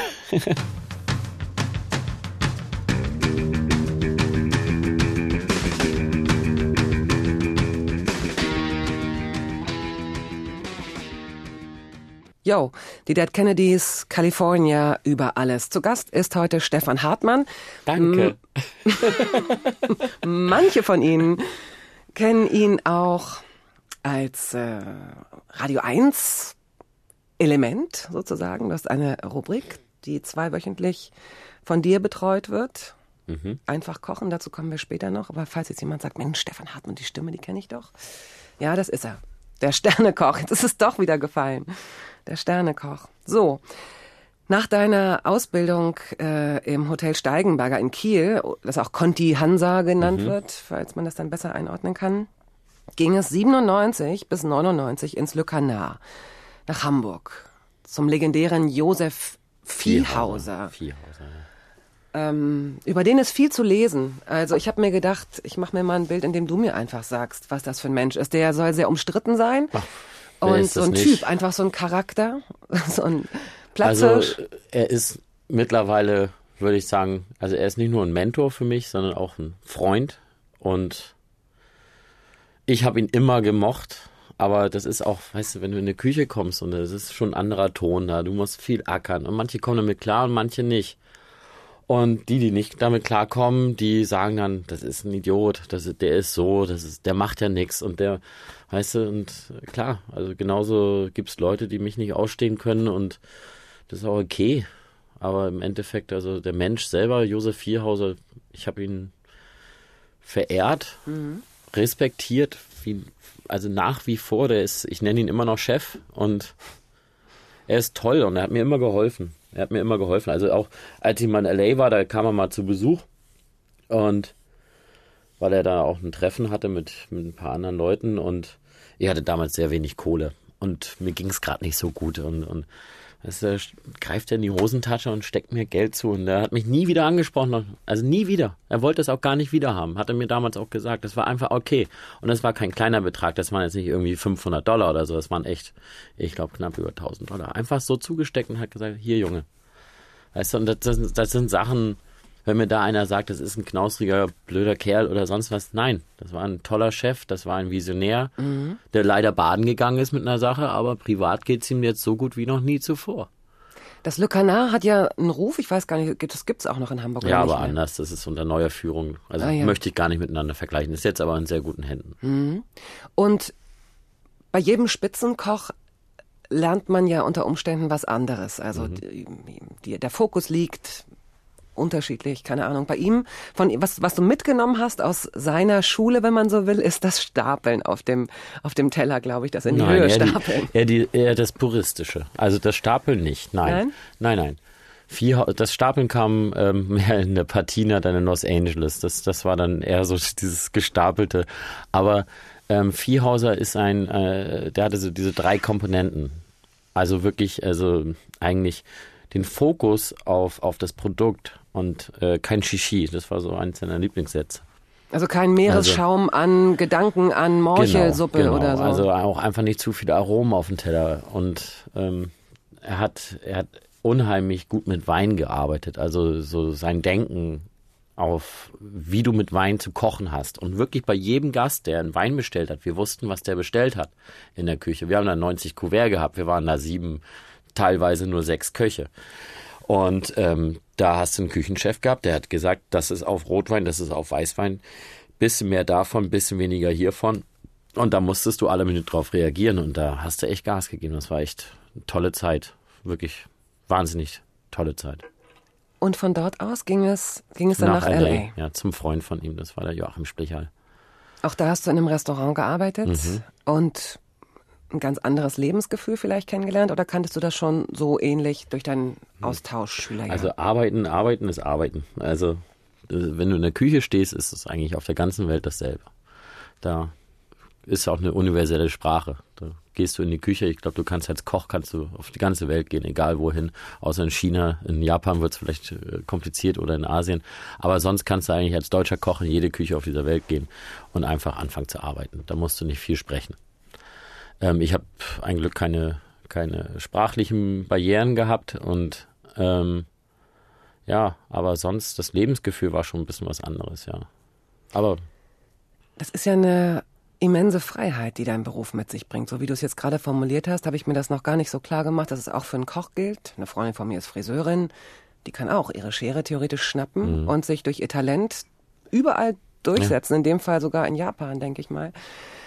Yo, die Dead Kennedys, California über alles. Zu Gast ist heute Stefan Hartmann. Danke. Manche von Ihnen kennen ihn auch als äh, Radio eins Element sozusagen. Das ist eine Rubrik, die zweiwöchentlich von dir betreut wird. Mhm. Einfach kochen, dazu kommen wir später noch. Aber falls jetzt jemand sagt, Mensch, Stefan Hartmann, die Stimme, die kenne ich doch. Ja, das ist er. Der Sternekoch. Jetzt ist es doch wieder gefallen. Der Sternekoch. So, nach deiner Ausbildung äh, im Hotel Steigenberger in Kiel, das auch Conti Hansa genannt mhm. wird, falls man das dann besser einordnen kann, ging es siebenundneunzig bis neunundneunzig ins Le Canard nach Hamburg zum legendären Josef Viehhauser. Viehhauser, ja. Ähm, über den ist viel zu lesen. Also ich habe mir gedacht, ich mache mir mal ein Bild, in dem du mir einfach sagst, was das für ein Mensch ist. Der soll sehr umstritten sein. Ach, und ist so das ein nicht? Typ, einfach so ein Charakter, so ein Platzhirsch. Also er ist mittlerweile würde ich sagen, also er ist nicht nur ein Mentor für mich, sondern auch ein Freund. Und ich habe ihn immer gemocht. Aber das ist auch, weißt du, wenn du in eine Küche kommst und es ist schon ein anderer Ton da, du musst viel ackern. Und manche kommen damit klar und manche nicht. Und die, die nicht damit klarkommen, die sagen dann, das ist ein Idiot, das ist, der ist so, das ist, der macht ja nichts und der, weißt du, und klar, also genauso gibt's Leute, die mich nicht ausstehen können und das ist auch okay. Aber im Endeffekt, also der Mensch selber, Josef Vierhauser, ich habe ihn verehrt, mhm. respektiert, wie, also nach wie vor, der ist, ich nenne ihn immer noch Chef und er ist toll und er hat mir immer geholfen. Er hat mir immer geholfen. Also auch als ich mal in L A war, da kam er mal zu Besuch und weil er da auch ein Treffen hatte mit, mit ein paar anderen Leuten und ich hatte damals sehr wenig Kohle und mir ging es gerade nicht so gut und, und weißt du, greift er in die Hosentasche und steckt mir Geld zu und er hat mich nie wieder angesprochen, also nie wieder. Er wollte es auch gar nicht wieder haben, hat er mir damals auch gesagt. Das war einfach okay und das war kein kleiner Betrag, das waren jetzt nicht irgendwie fünfhundert Dollar oder so, das waren echt, ich glaube knapp über tausend Dollar. Einfach so zugesteckt und hat gesagt, hier Junge, weißt du, und das, das, das sind Sachen, wenn mir da einer sagt, das ist ein knausriger, blöder Kerl oder sonst was, nein, das war ein toller Chef, das war ein Visionär, mhm. der leider baden gegangen ist mit einer Sache, aber privat geht's ihm jetzt so gut wie noch nie zuvor. Das Le Canard hat ja einen Ruf, ich weiß gar nicht, das gibt's auch noch in Hamburg. Ja, oder aber anders, das ist unter neuer Führung, also ah, ja. möchte ich gar nicht miteinander vergleichen, ist jetzt aber in sehr guten Händen. Mhm. Und bei jedem Spitzenkoch lernt man ja unter Umständen was anderes, also mhm. die, die, der Fokus liegt unterschiedlich, keine Ahnung. Bei ihm, von was was du mitgenommen hast aus seiner Schule, wenn man so will, ist das Stapeln auf dem auf dem Teller, glaube ich, das in die nein, Höhe eher stapeln. Die, eher, die, eher das Puristische. Also das Stapeln nicht, nein. Nein? Nein, nein. Vier, das Stapeln kam ähm, mehr in der Patina dann in Los Angeles. Das, das war dann eher so dieses Gestapelte. Aber ähm, Vierhauser ist ein, äh, der hatte so diese drei Komponenten. Also wirklich, also eigentlich den Fokus auf, auf das Produkt und äh, kein Shishi. Das war so eins seiner Lieblingssätze. Also kein Meeresschaum also, an Gedanken an Morchelsuppe genau, genau. oder so. Also auch einfach nicht zu viele Aromen auf dem Teller. Und ähm, er hat er hat unheimlich gut mit Wein gearbeitet. Also so sein Denken auf, wie du mit Wein zu kochen hast. Und wirklich bei jedem Gast, der einen Wein bestellt hat, wir wussten, was der bestellt hat in der Küche. Wir haben da neunzig Kuvert gehabt, wir waren da sieben, teilweise nur sechs Köche. Und ähm, da hast du einen Küchenchef gehabt, der hat gesagt, das ist auf Rotwein, das ist auf Weißwein, bisschen mehr davon, bisschen weniger hiervon. Und da musstest du alle Minuten drauf reagieren und da hast du echt Gas gegeben. Das war echt eine tolle Zeit, wirklich wahnsinnig tolle Zeit. Und von dort aus ging es, ging es dann nach, nach L A? L A? Ja, zum Freund von ihm, das war der Joachim Splichal. Auch da hast du in einem Restaurant gearbeitet mhm. und ein ganz anderes Lebensgefühl vielleicht kennengelernt oder kanntest du das schon so ähnlich durch deinen Austauschschüler? Also arbeiten, arbeiten ist arbeiten. Also wenn du in der Küche stehst, ist es eigentlich auf der ganzen Welt dasselbe. Da ist auch eine universelle Sprache. Da gehst du in die Küche, ich glaube, du kannst als Koch kannst du auf die ganze Welt gehen, egal wohin, außer in China, in Japan wird es vielleicht kompliziert oder in Asien, aber sonst kannst du eigentlich als deutscher Koch in jede Küche auf dieser Welt gehen und einfach anfangen zu arbeiten. Da musst du nicht viel sprechen. Ähm, ich habe ein Glück keine, keine sprachlichen Barrieren gehabt und ähm, ja, aber sonst das Lebensgefühl war schon ein bisschen was anderes, ja. Aber das ist ja eine immense Freiheit, die dein Beruf mit sich bringt. So wie du es jetzt gerade formuliert hast, habe ich mir das noch gar nicht so klar gemacht, dass es auch für einen Koch gilt. Eine Freundin von mir ist Friseurin, die kann auch ihre Schere theoretisch schnappen mhm. und sich durch ihr Talent überall durchsetzen, ja. In dem Fall sogar in Japan, denke ich mal.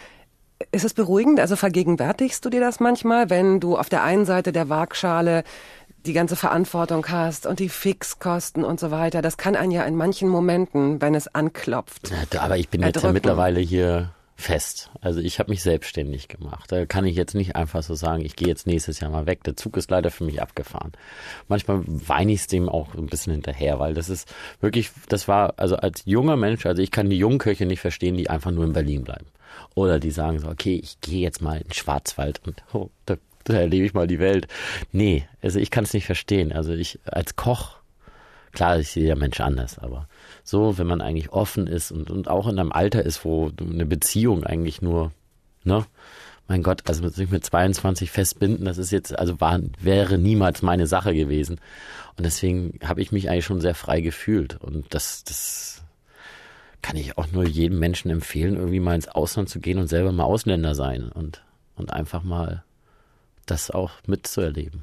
Ist es beruhigend? Also vergegenwärtigst du dir das manchmal, wenn du auf der einen Seite der Waagschale die ganze Verantwortung hast und die Fixkosten und so weiter? Das kann einen ja in manchen Momenten, wenn es anklopft, ja, aber ich bin erdrücken. Jetzt ja mittlerweile hier fest. Also ich habe mich selbstständig gemacht. Da kann ich jetzt nicht einfach so sagen, ich gehe jetzt nächstes Jahr mal weg. Der Zug ist leider für mich abgefahren. Manchmal weine ich es dem auch ein bisschen hinterher, weil das ist wirklich, das war, also als junger Mensch, also ich kann die jungen Köche nicht verstehen, die einfach nur in Berlin bleiben. Oder die sagen so, okay, ich gehe jetzt mal in den Schwarzwald und oh, da, da erlebe ich mal die Welt. Nee, also ich kann es nicht verstehen. Also ich als Koch, klar ist jeder Mensch anders, aber so, wenn man eigentlich offen ist und, und auch in einem Alter ist, wo eine Beziehung eigentlich nur, ne, mein Gott, also sich mit zweiundzwanzig festbinden, das ist jetzt, also war, wäre niemals meine Sache gewesen. Und deswegen habe ich mich eigentlich schon sehr frei gefühlt. Und das, das kann ich auch nur jedem Menschen empfehlen, irgendwie mal ins Ausland zu gehen und selber mal Ausländer sein und, und einfach mal das auch mitzuerleben.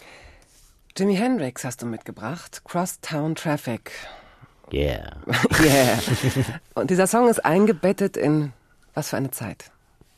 Jimi Hendrix hast du mitgebracht, Crosstown Traffic. Yeah. Yeah. Und dieser Song ist eingebettet in was für eine Zeit?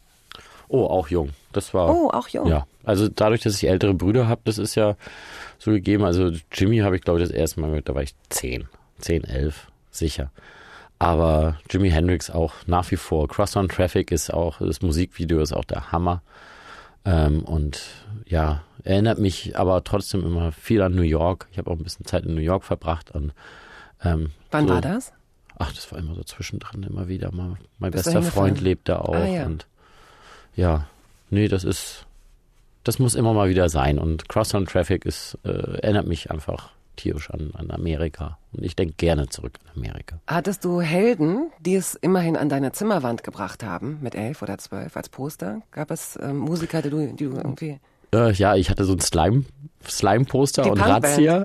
Oh, auch jung. Das war. Oh, auch jung. Ja, also dadurch, dass ich ältere Brüder habe, das ist ja so gegeben. Also Jimmy habe ich, glaube ich, das erste Mal gehört, da war ich zehn, zehn, elf, sicher. Aber Jimi Hendrix auch nach wie vor. Crosstown Traffic ist auch, das Musikvideo ist auch der Hammer. Ähm, und ja, erinnert mich aber trotzdem immer viel an New York. Ich habe auch ein bisschen Zeit in New York verbracht. Und, ähm, Wann so, war das? Ach, das war immer so zwischendrin, immer wieder mal. Mein Bist bester Freund lebt da auch. Ah, ja. Und ja, nee, das ist, das muss immer mal wieder sein. Und Crosstown Traffic ist, äh, erinnert mich einfach tierisch an, an Amerika. Und ich denke gerne zurück an Amerika. Hattest du Helden, die es immerhin an deine Zimmerwand gebracht haben, mit elf oder zwölf als Poster? Gab es ähm, Musiker, die du, die du irgendwie... Äh, ja, ich hatte so ein Slime, Slime-Poster Die und Punkband. Razzia.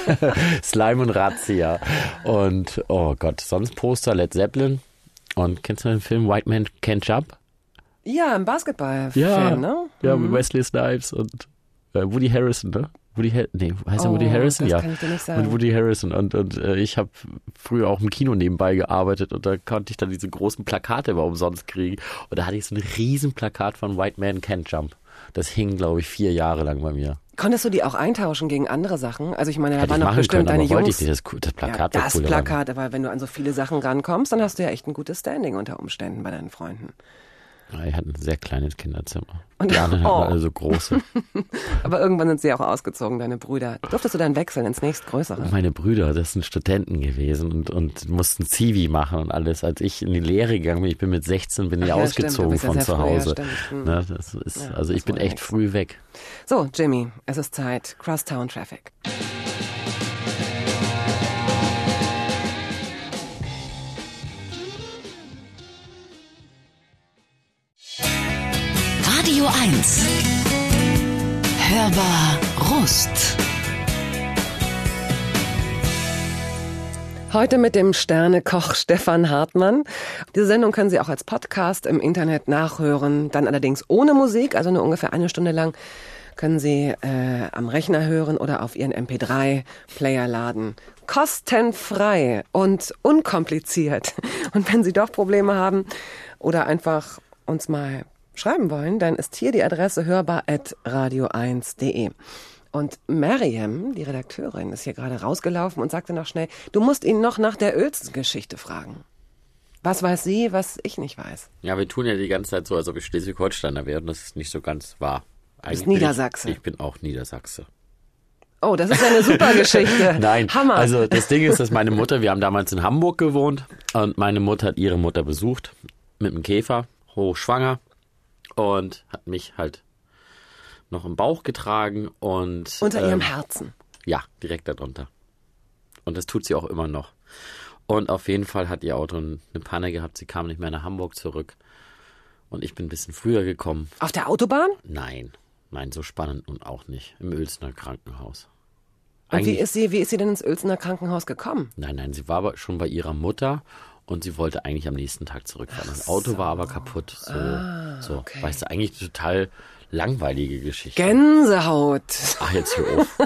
Slime und Razzia. Und, oh Gott, sonst Poster, Led Zeppelin. Und kennst du den Film White Man Can't Jump? Ja, im Basketballfilm, Ja, ne? ja, Mhm. mit Wesley Snipes und äh, Woody Harrison, ne? Woody Har- nee, heißt er Oh, Woody Harrison? das Ja. kann ich dir nicht sagen. Und Woody Harrison. Und, und äh, ich habe früher auch im Kino nebenbei gearbeitet und da konnte ich dann diese großen Plakate immer umsonst kriegen. Und da hatte ich so ein riesen Plakat von White Man Can't Jump. Das hing, glaube ich, vier Jahre lang bei mir. Konntest du die auch eintauschen gegen andere Sachen? Also ich meine, da Hätte waren ich noch machen bestimmt können, deine aber wollte Jungs. ich nicht. Das, das Plakat ja, war das cool. Plakat, aber wenn du an so viele Sachen rankommst, dann hast du ja echt ein gutes Standing unter Umständen bei deinen Freunden. Ja, ich hatte ein sehr kleines Kinderzimmer. Und- Die anderen oh. hatten alle so große. Aber irgendwann sind sie auch ausgezogen, deine Brüder. Durftest du dann wechseln ins nächstgrößere? Meine Brüder, das sind Studenten gewesen und, und mussten Zivi machen und alles. Als ich in die Lehre gegangen bin, ich bin mit sechzehn, bin ich Ach ja, ausgezogen stimmt, du bist ja von sehr zu früh, ja, Hause. stimmt. Hm. Ne, das ist, Ja, also ich das bin war echt nix. früh weg. So, Jimmy, es ist Zeit. Crosstown Traffic. Radio eins. Hörbar Rust. Heute mit dem Sternekoch Stefan Hartmann. Diese Sendung können Sie auch als Podcast im Internet nachhören, dann allerdings ohne Musik, also nur ungefähr eine Stunde lang können Sie äh, am Rechner hören oder auf Ihren M P drei Player laden. Kostenfrei und unkompliziert. Und wenn Sie doch Probleme haben oder einfach uns mal schreiben wollen, dann ist hier die Adresse hörbar at radio eins punkt de. Und Mariam, die Redakteurin, ist hier gerade rausgelaufen und sagte noch schnell, du musst ihn noch nach der Uelzen-Geschichte fragen. Was weiß sie, was ich nicht weiß? Ja, wir tun ja die ganze Zeit so, als ob ich Schleswig-Holsteiner wäre und das ist nicht so ganz wahr. bist bin Niedersachse. Ich, ich bin auch Niedersachse. Oh, das ist ja eine super Geschichte. Nein, Hammer. also das Ding ist, dass meine Mutter, wir haben damals in Hamburg gewohnt und meine Mutter hat ihre Mutter besucht mit einem Käfer, hochschwanger und hat mich halt noch im Bauch getragen und... Unter ähm, ihrem Herzen. Ja, direkt darunter. Und das tut sie auch immer noch. Und auf jeden Fall hat ihr Auto eine Panne gehabt, sie kam nicht mehr nach Hamburg zurück und ich bin ein bisschen früher gekommen. Auf der Autobahn? Nein, nein, so spannend und auch nicht. Im Uelzener Krankenhaus. Und wie Eigentlich- ist sie, wie ist sie denn ins Uelzener Krankenhaus gekommen? Nein, nein, sie war aber schon bei ihrer Mutter und sie wollte eigentlich am nächsten Tag zurückfahren. Das Auto war aber kaputt. So, so. okay. Weißt du, eigentlich eine total langweilige Geschichte. Gänsehaut. Ach, jetzt hör auf.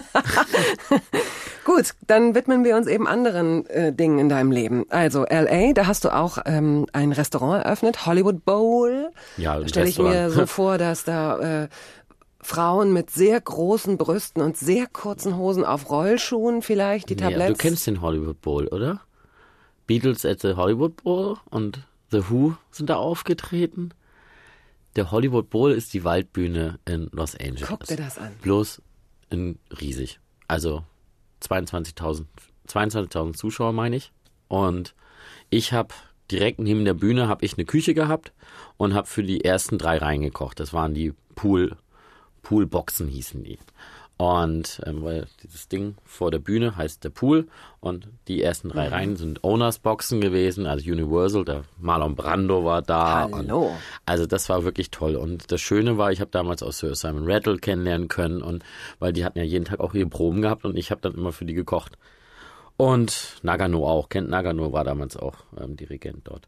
Gut, dann widmen wir uns eben anderen äh, Dingen in deinem Leben. Also L A, da hast du auch ähm, ein Restaurant eröffnet, Hollywood Bowl. Ja, ein Da stelle ich mir Restaurant. so vor, dass da äh, Frauen mit sehr großen Brüsten und sehr kurzen Hosen auf Rollschuhen vielleicht die Ja, Tabletts. du kennst den Hollywood Bowl, oder? Beatles at the Hollywood Bowl und The Who sind da aufgetreten. Der Hollywood Bowl ist die Waldbühne in Los Angeles. Guck dir das an. Bloß in riesig. Also zweiundzwanzigtausend, zweiundzwanzigtausend Zuschauer, meine ich. Und ich habe direkt neben der Bühne habe ich eine Küche gehabt und habe für die ersten drei Reihen gekocht. Das waren die Pool, Poolboxen hießen die. Und ähm, weil dieses Ding vor der Bühne heißt der Pool und die ersten drei mhm. Reihen sind Owners-Boxen gewesen, also Universal, der Marlon Brando war da. Hallo. Und also das war wirklich toll. Und das Schöne war, ich habe damals auch Sir Simon Rattle kennenlernen können, und weil die hatten ja jeden Tag auch ihre Proben gehabt und ich habe dann immer für die gekocht. Und Nagano auch, kennt Nagano, war damals auch ähm, Dirigent dort.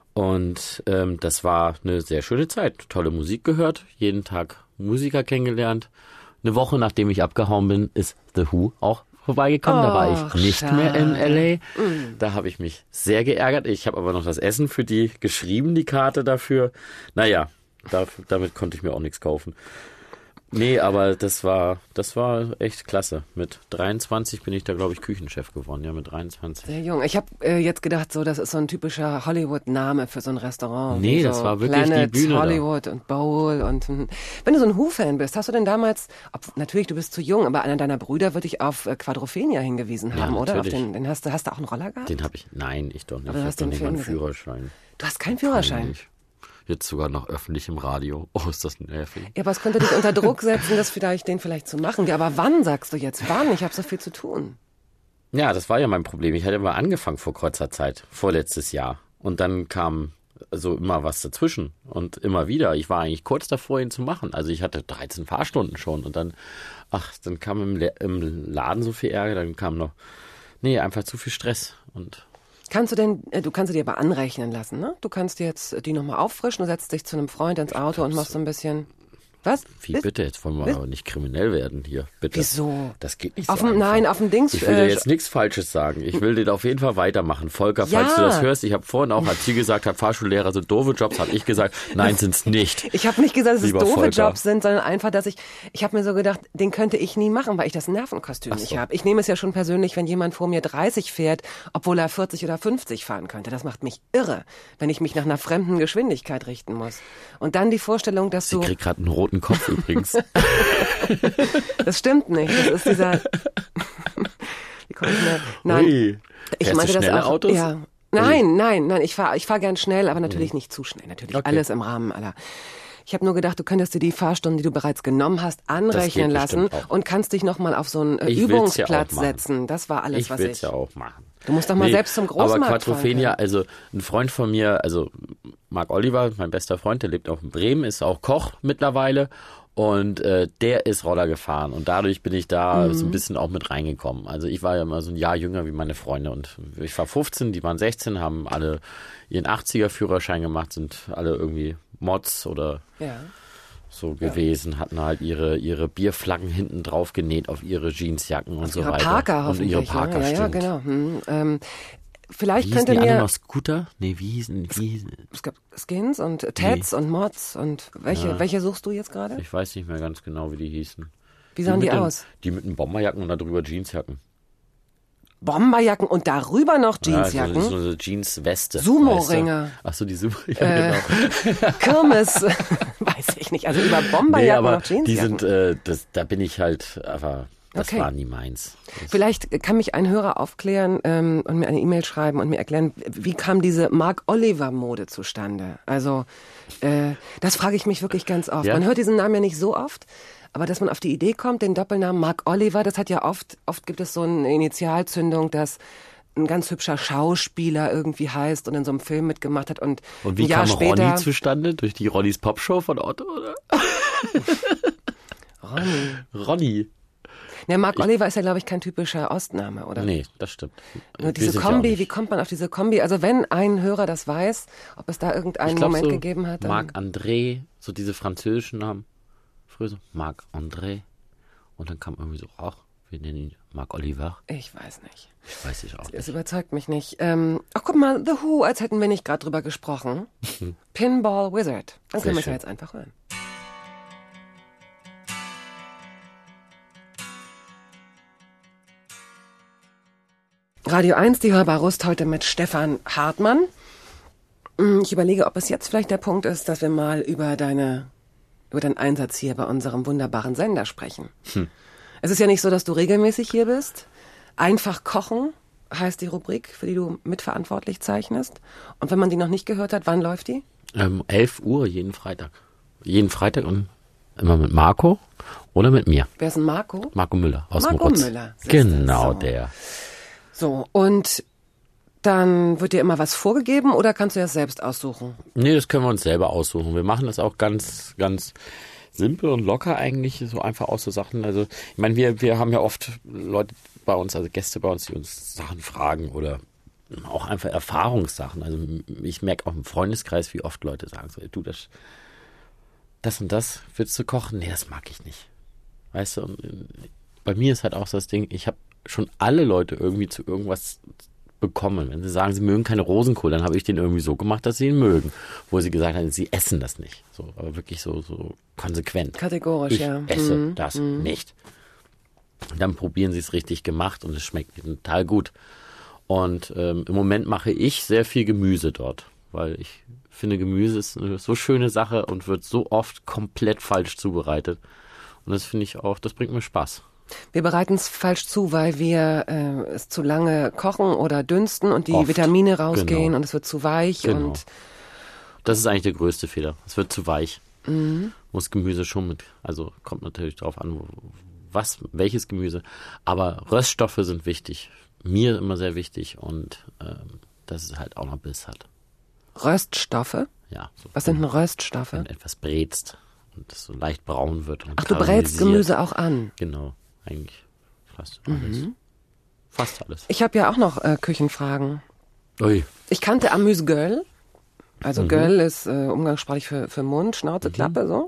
Und ähm, das war eine sehr schöne Zeit. Tolle Musik gehört, jeden Tag Musiker kennengelernt. Eine Woche nachdem ich abgehauen bin, ist The Who auch vorbeigekommen. Oh, da war ich nicht schade. mehr in L A. Mm. Da habe ich mich sehr geärgert. Ich habe aber noch das Essen für die geschrieben, die Karte dafür. Naja, da, damit konnte ich mir auch nichts kaufen. Nee, aber das war, das war echt klasse. Mit dreiundzwanzig bin ich da, glaube ich, Küchenchef geworden. Ja, mit dreiundzwanzig. Sehr jung. Ich habe äh, jetzt gedacht, so, das ist so ein typischer Hollywood-Name für so ein Restaurant. Nee, so das war wirklich Planet, die Bühne Hollywood da. und Bowl. Und wenn du so ein Who-Fan bist, hast du denn damals, ob, natürlich, du bist zu jung, aber einer deiner Brüder wird dich auf äh, Quadrophenia hingewiesen haben, ja, oder? Auf natürlich. den, den hast, du, hast du auch einen Roller gehabt? Den habe ich, nein, ich doch nicht. Aber ich du habe hast doch den nicht mal einen Film Führerschein. Du hast keinen Führerschein? Nicht. Jetzt sogar noch öffentlich im Radio. Oh, ist das nervig. Ja, aber es könnte dich unter Druck setzen, das vielleicht, den vielleicht zu machen. Ja, aber wann, sagst du jetzt? Wann? Ich habe so viel zu tun. Ja, das war ja mein Problem. Ich hatte mal angefangen vor kurzer Zeit, vorletztes Jahr. Und dann kam so immer was dazwischen und immer wieder. Ich war eigentlich kurz davor, ihn zu machen. Also ich hatte dreizehn Fahrstunden schon und dann, ach, dann kam im, Le- im Laden so viel Ärger, dann kam noch, nee, einfach zu viel Stress und... Kannst du denn, du kannst du dir aber anrechnen lassen, ne? Du kannst jetzt die nochmal auffrischen, du setzt dich zu einem Freund ins Auto und machst so ein bisschen... Was? Wie bitte? Jetzt wollen wir aber nicht kriminell werden hier, bitte. Wieso? Das geht nicht auf so dem, Nein, auf dem Dings... Ich will dir äh, jetzt nichts Falsches sagen. Ich will dir auf jeden Fall weitermachen. Volker, Ja. falls du das hörst, ich habe vorhin auch, als sie gesagt hat, Fahrschullehrer sind doofe Jobs, habe ich gesagt, nein, sind's nicht. Ich habe nicht gesagt, dass es Lieber doofe Volker. Jobs sind, sondern einfach, dass ich, ich habe mir so gedacht, den könnte ich nie machen, weil ich das Nervenkostüm Ach so. nicht habe. Ich nehme es ja schon persönlich, wenn jemand vor mir dreißig fährt, obwohl er vierzig oder fünfzig fahren könnte. Das macht mich irre, wenn ich mich nach einer fremden Geschwindigkeit richten muss. Und dann die Vorstellung, dass Sie du... kriegt gerade einen roten Kopf übrigens. Das stimmt nicht. Das ist dieser... Wie komme ich mehr? Nein, Ui. ich Fährst meinte du das schnelle auch. Autos? Ja. Nein, nein, nein. Ich fahre, ich fahr gern schnell, aber natürlich nicht zu schnell. Natürlich Okay. alles im Rahmen aller. Ich habe nur gedacht, du könntest dir die Fahrstunden, die du bereits genommen hast, anrechnen geht lassen bestimmt auch. und kannst dich nochmal auf so einen äh, Ich will's ja Übungsplatz auch machen. setzen. Das war alles, Ich was will's ich. ja auch machen. Du musst doch mal selbst zum Großmarkt Aber Quadrophenia, fahren also ein Freund von mir, also Marc Oliver, mein bester Freund, der lebt auch in Bremen, ist auch Koch mittlerweile. Und äh, der ist Roller gefahren und dadurch bin ich da Mhm. so ein bisschen auch mit reingekommen. Also ich war ja immer so ein Jahr jünger wie meine Freunde und ich war fünfzehn, die waren sechzehn, haben alle ihren achtziger-Führerschein gemacht, sind alle irgendwie Mods oder Ja. so gewesen, hatten halt ihre ihre Bierflaggen hinten drauf genäht auf ihre Jeansjacken und so Ihre weiter. Parker und hoffentlich. ihre Parker, ne? Ja, ja, stimmt. genau. Hm, ähm, vielleicht Wie hießen könnte die anderen mir... noch Scooter? Nee, wie hießen, wie hießen Es gab Skins und Tats und Mods und welche, Ja. welche suchst du jetzt gerade? ich weiß nicht mehr ganz genau, wie die hießen. Wie sahen die, mit den, aus? Die mit den Bomberjacken und darüber Jeansjacken. Bomberjacken und darüber noch Jeansjacken? Ja, so, so eine Jeansweste. Sumo-Ringer. Weißt du? Ach so, die Sumo, ja, Äh, genau. Kirmes, weiß ich nicht. Also über Nee, Bomberjacken aber noch Jeansjacken. die sind, äh, das, da bin ich halt, aber das Okay. war nie meins. Das, Vielleicht kann mich ein Hörer aufklären ähm, und mir eine E-Mail schreiben und mir erklären, wie kam diese Mark Oliver Mode zustande? Also äh, das frage ich mich wirklich ganz oft. Ja? Man hört diesen Namen ja nicht so oft, aber dass man auf die Idee kommt, den Doppelnamen Mark Oliver, das hat ja oft, oft gibt es so eine Initialzündung, dass ein ganz hübscher Schauspieler irgendwie heißt und in so einem Film mitgemacht hat und, und wie ein Jahr kam später, Ronny zustande? Durch die Ronnys Popshow von Otto, oder? Ronny. Ronny. Ne, Mark Oliver ist ja, glaube ich, kein typischer Ostname, oder? Nee, das stimmt. Nur Wir diese sind ja auch Kombi, nicht- wie kommt man auf diese Kombi? Also wenn ein Hörer das weiß, ob es da irgendeinen ich glaub, Moment so gegeben hat. Dann Marc-André, so diese französischen Namen. Früher so Marc-André. Und dann kam irgendwie so, ach, wir nennen ihn Marc-Oliver. ich weiß nicht. Ich weiß ich auch Das nicht. überzeugt mich nicht. Ähm, ach, guck mal, The Who, als hätten wir nicht gerade drüber gesprochen. Pinball Wizard. Dann können wir es ja schön. jetzt einfach hören. Radio eins, die Hörbar-Rust heute mit Stefan Hartmann. Ich überlege, ob es jetzt vielleicht der Punkt ist, dass wir mal über deine, über deinen Einsatz hier bei unserem wunderbaren Sender sprechen. Hm. Es ist ja nicht so, dass du regelmäßig hier bist. Einfach kochen heißt die Rubrik, für die du mitverantwortlich zeichnest. Und wenn man die noch nicht gehört hat, wann läuft die? Ähm, elf Uhr jeden Freitag. Jeden Freitag und Immer mit Marco oder mit mir. Wer ist denn Marco? Marco Müller aus Marco Moritz. Müller. Genau, so. der. So, und dann wird dir immer was vorgegeben oder kannst du das selbst aussuchen? Nee, das können wir uns selber aussuchen. Wir machen das auch ganz, ganz simpel und locker eigentlich, so einfach aus so Sachen. Also, ich meine, wir, wir haben ja oft Leute bei uns, also Gäste bei uns, die uns Sachen fragen oder auch einfach Erfahrungssachen. Also ich merke auch im Freundeskreis, wie oft Leute sagen so, du, das, das und das willst du kochen? Nee, das mag ich nicht. Weißt du, und bei mir ist halt auch so das Ding, ich habe schon alle Leute irgendwie zu irgendwas bekommen. Wenn sie sagen, sie mögen keine Rosenkohl, dann habe ich den irgendwie so gemacht, dass sie ihn mögen. Wo sie gesagt haben, sie essen das nicht. So, aber wirklich so, so konsequent. Kategorisch, ich ja. Ich esse mhm. das mhm. nicht. Dann probieren sie es richtig gemacht und es schmeckt total gut. Und ähm, im Moment mache ich sehr viel Gemüse dort, weil ich finde, Gemüse ist eine so schöne Sache und wird so oft komplett falsch zubereitet. Und das finde ich auch, das bringt mir Spaß. Wir bereiten es falsch zu, weil wir äh, es zu lange kochen oder dünsten und die Oft. Vitamine rausgehen Genau. und es wird zu weich. Genau. Und Das ist eigentlich der größte Fehler. Es wird zu weich. mhm. Muss Gemüse schon mit, also kommt natürlich drauf an, was, welches Gemüse. Aber Röststoffe sind wichtig. Mir immer sehr wichtig und ähm, dass es halt auch noch Biss hat. Röststoffe? Ja. So Was sind denn Röststoffe? wenn etwas brätst und es so leicht braun wird. Und Ach, du brätst karamellisiert. Gemüse auch an. Genau, eigentlich fast alles. Mhm. Fast alles. Ich habe ja auch noch äh, Küchenfragen. Ui. Ich kannte Amuse-Gueule. Also Mhm. Gueule ist äh, umgangssprachlich für, für Mund, Schnauze, Klappe, so.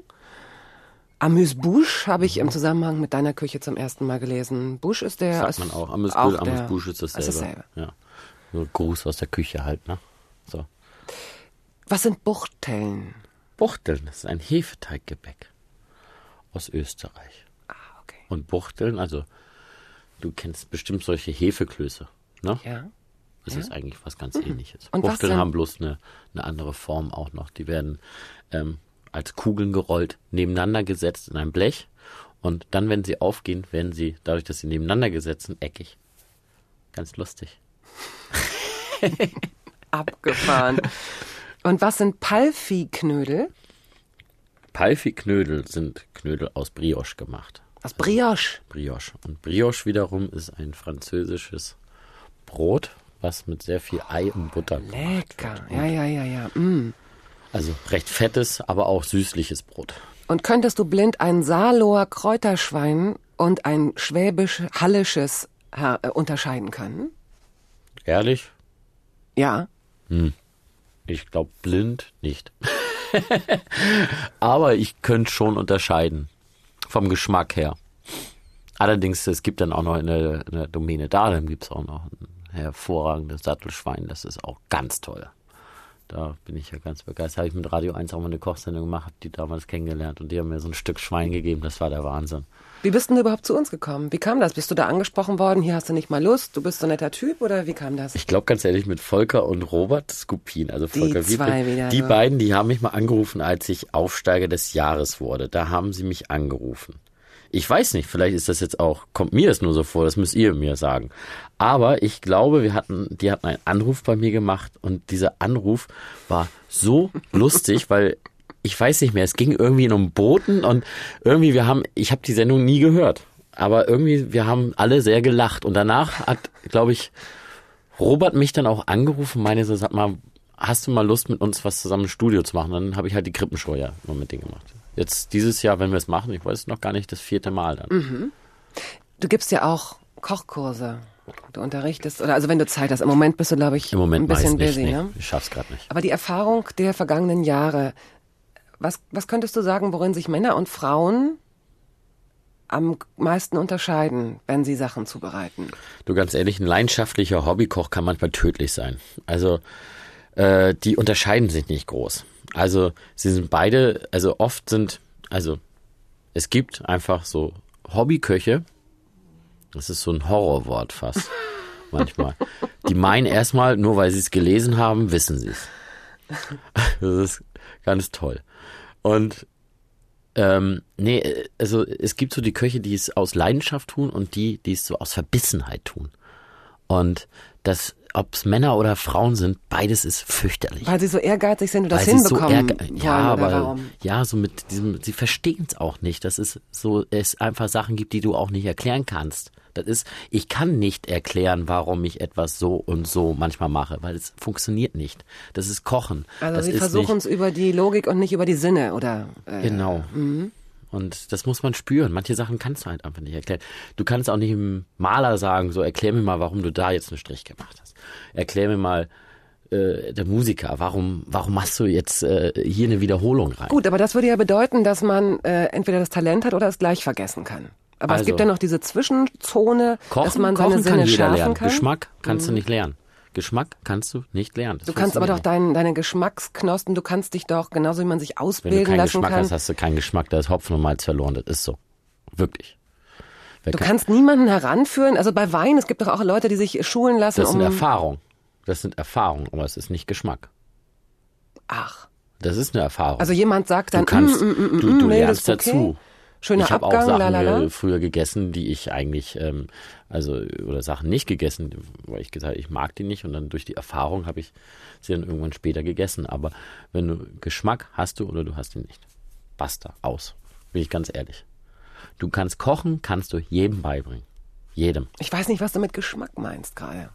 Amuse-Bouche habe ich im Zusammenhang mit deiner Küche zum ersten Mal gelesen. Bouche ist der... Sagt man auch. auch Amuse-Gueule, der- Amuse-Bouche ist dasselbe. ist dasselbe. Ja. So Gruß aus der Küche halt, ne? So. Was sind Buchteln? Buchteln, das ist ein Hefeteiggebäck aus Österreich. Ah, okay. Und Buchteln, also du kennst bestimmt solche Hefeklöße, ne? Ja. Das Ja. ist eigentlich was ganz Ähnliches. Und was Buchteln denn? haben bloß eine, eine andere Form auch noch. Die werden ähm, als Kugeln gerollt, nebeneinander gesetzt in ein Blech. Und dann, wenn sie aufgehen, werden sie, dadurch, dass sie nebeneinander gesetzt sind, eckig. Ganz lustig. Abgefahren. Und was sind Palfi-Knödel? Palfi-Knödel sind Knödel aus Brioche gemacht. Aus Brioche. Brioche. Und Brioche wiederum ist ein französisches Brot, was mit sehr viel Ei und Butter gemacht Lecker. wird. Ja, ja, ja, ja. Mm. Also recht fettes, aber auch süßliches Brot. Und könntest du blind ein Saarloher Kräuterschwein und ein schwäbisch-hallisches äh, unterscheiden können? Ehrlich? Ja. Ich glaube blind nicht. Aber ich könnte schon unterscheiden. Vom Geschmack her. Allerdings, es gibt dann auch noch in der, in der Domäne Dahlem gibt es auch noch ein hervorragendes Sattelschwein. Das ist auch ganz toll. Da bin ich ja ganz begeistert. Habe ich mit Radio eins auch mal eine Kochsendung gemacht, habe die damals kennengelernt und die haben mir so ein Stück Schwein gegeben. Das war der Wahnsinn. Wie bist denn du überhaupt zu uns gekommen? Wie kam das? Bist du da angesprochen worden? Hier hast du nicht mal Lust? Du bist so ein netter Typ oder wie kam das? Ich glaube ganz ehrlich mit Volker und Robert Skupin, also Die Volker zwei Wiedling, wieder die so. beiden, die haben mich mal angerufen, als ich Aufsteiger des Jahres wurde. Da haben sie mich angerufen. Ich weiß nicht, vielleicht ist das jetzt auch, kommt mir das nur so vor, das müsst ihr mir sagen. Aber ich glaube, wir hatten, die hatten einen Anruf bei mir gemacht und dieser Anruf war so lustig, weil ich weiß nicht mehr, es ging irgendwie um Booten und irgendwie wir haben, ich habe die Sendung nie gehört, aber irgendwie wir haben alle sehr gelacht und danach hat, glaube ich, Robert mich dann auch angerufen, meine so, sag mal, hast du mal Lust mit uns was zusammen im Studio zu machen? Dann habe ich halt die Krippenshow ja immer mit denen gemacht. Jetzt dieses Jahr, wenn wir es machen, ich weiß es noch gar nicht, das vierte Mal dann. Mhm. Du gibst ja auch Kochkurse. Du unterrichtest, oder also wenn du Zeit hast. Im Moment bist du, glaube ich, Im Moment ein bisschen meist busy, nicht, nee, ne? ich schaff's gerade nicht. Aber die Erfahrung der vergangenen Jahre, was, was könntest du sagen, worin sich Männer und Frauen am meisten unterscheiden, wenn sie Sachen zubereiten? Du, ganz ehrlich, ein leidenschaftlicher Hobbykoch kann manchmal tödlich sein. Also äh, die unterscheiden sich nicht groß. Also sie sind beide, also oft sind, also es gibt einfach so Hobbyköche, das ist so ein Horrorwort fast manchmal. Die meinen erstmal, nur weil sie es gelesen haben, wissen sie es. Das ist ganz toll. Und ähm, nee, also es gibt so die Köche, die es aus Leidenschaft tun und die, die es so aus Verbissenheit tun. Und das ob es Männer oder Frauen sind, beides ist fürchterlich. Weil sie so ehrgeizig sind und das Weil sie so hinbekommen ärger- wollen, ja, oder aber warum? ja, so mit diesem, sie verstehen es auch nicht, dass es so, es einfach Sachen gibt, die du auch nicht erklären kannst. Das ist, ich kann nicht erklären, warum ich etwas so und so manchmal mache, weil es funktioniert nicht. Das ist Kochen. Also das sie ist versuchen nicht, es über die Logik und nicht über die Sinne, oder? Äh, Genau. Und das muss man spüren. Manche Sachen kannst du halt einfach nicht erklären. Du kannst auch nicht im Maler sagen, so erklär mir mal, warum du da jetzt einen Strich gemacht hast. Erklär mir mal, äh, der Musiker, warum, warum machst du jetzt äh, hier eine Wiederholung rein? Gut, aber das würde ja bedeuten, dass man äh, entweder das Talent hat oder es gleich vergessen kann. Aber Also, es gibt ja noch diese Zwischenzone, Kochen, dass man kochen seine kann Sinne jeder schärfen lernen. kann. Geschmack kannst du nicht lernen. Geschmack kannst du nicht lernen. Das Du kannst aber doch funktioniert dein, deine Geschmacksknospen, du kannst dich doch, genauso wie man sich nicht. Wenn ausbilden du keinen lassen Geschmack kann. hast, hast du keinen Geschmack. Da ist Hopfen und Malz verloren. Das ist so. Wirklich. Wer Du kann- kannst niemanden heranführen. Also bei Wein, es gibt doch auch Leute, die sich schulen lassen, das um... sind Erfahrungen. Das sind Erfahrungen, aber es ist nicht Geschmack. Ach, Das ist eine Erfahrung. also jemand sagt dann, du kannst, mm, mm, mm, du, mm, du nee, das lernst ist okay. dazu. Schöner ich habe auch Abgang, Sachen lalala. äh, früher gegessen, die ich eigentlich, ähm, also oder Sachen nicht gegessen, weil ich gesagt habe, ich mag die nicht und dann durch die Erfahrung habe ich sie dann irgendwann später gegessen. Aber wenn du Geschmack hast du oder du hast ihn nicht. Basta, aus. Bin ich ganz ehrlich. Du kannst kochen, kannst du jedem beibringen. Jedem. Ich weiß nicht, was du mit Geschmack meinst gerade.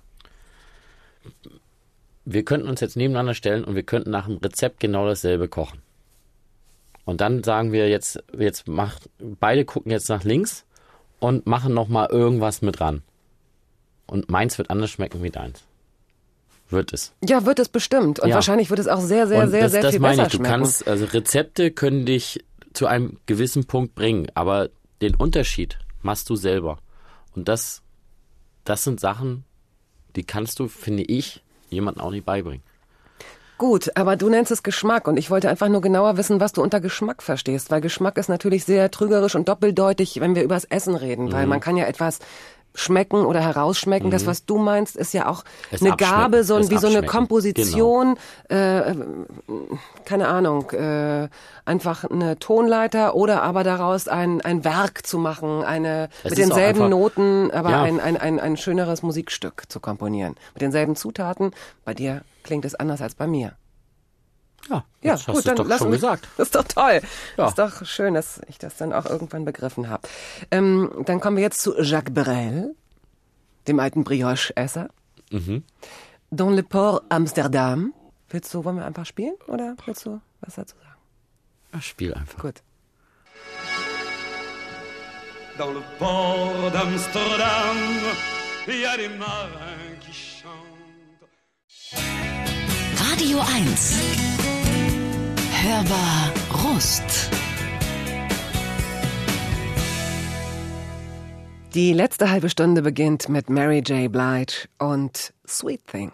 Wir könnten uns jetzt nebeneinander stellen und wir könnten nach dem Rezept genau dasselbe kochen. Und dann sagen wir jetzt, jetzt macht, beide gucken jetzt nach links und machen nochmal irgendwas mit ran. Und meins wird anders schmecken wie deins. Wird es. Ja, wird es bestimmt. Und Ja. wahrscheinlich wird es auch sehr, sehr, und sehr, das, sehr das viel meine besser ich. Du schmecken. kannst, also Rezepte können dich zu einem gewissen Punkt bringen, aber den Unterschied machst du selber. Und das, das sind Sachen, die kannst du, finde ich, jemandem auch nicht beibringen. Gut, aber du nennst es Geschmack und ich wollte einfach nur genauer wissen, was du unter Geschmack verstehst, weil Geschmack ist natürlich sehr trügerisch und doppeldeutig, wenn wir über das Essen reden, Mhm. weil man kann ja etwas schmecken oder herausschmecken. Das, was du meinst, ist ja auch Es eine abschmecken. Gabe, so ein, Es wie so eine abschmecken. Komposition, äh, keine Ahnung, äh, einfach eine Tonleiter oder aber daraus ein, ein Werk zu machen, eine Es mit ist auch denselben einfach- Noten, aber Ja. ein, ein, ein, ein schöneres Musikstück zu komponieren. Mit denselben Zutaten. Bei dir klingt es anders als bei mir. Ja, Ja, das gut, hast du dann doch lass schon mich, gesagt. Das ist doch toll. Ja. Das ist doch schön, dass ich das dann auch irgendwann begriffen habe. Ähm, dann kommen wir jetzt zu Jacques Brel, dem alten Brioche-Esser. Mhm. Dans le Port Amsterdam. Willst du, wollen wir einfach spielen oder willst du was dazu sagen? Ja, spiel einfach. Gut. Dans le port d'Amsterdam, il y a des marins qui chantent. Radio eins. Hörbar Rust. Die letzte halbe Stunde beginnt mit Mary J. Blige und Sweet Thing.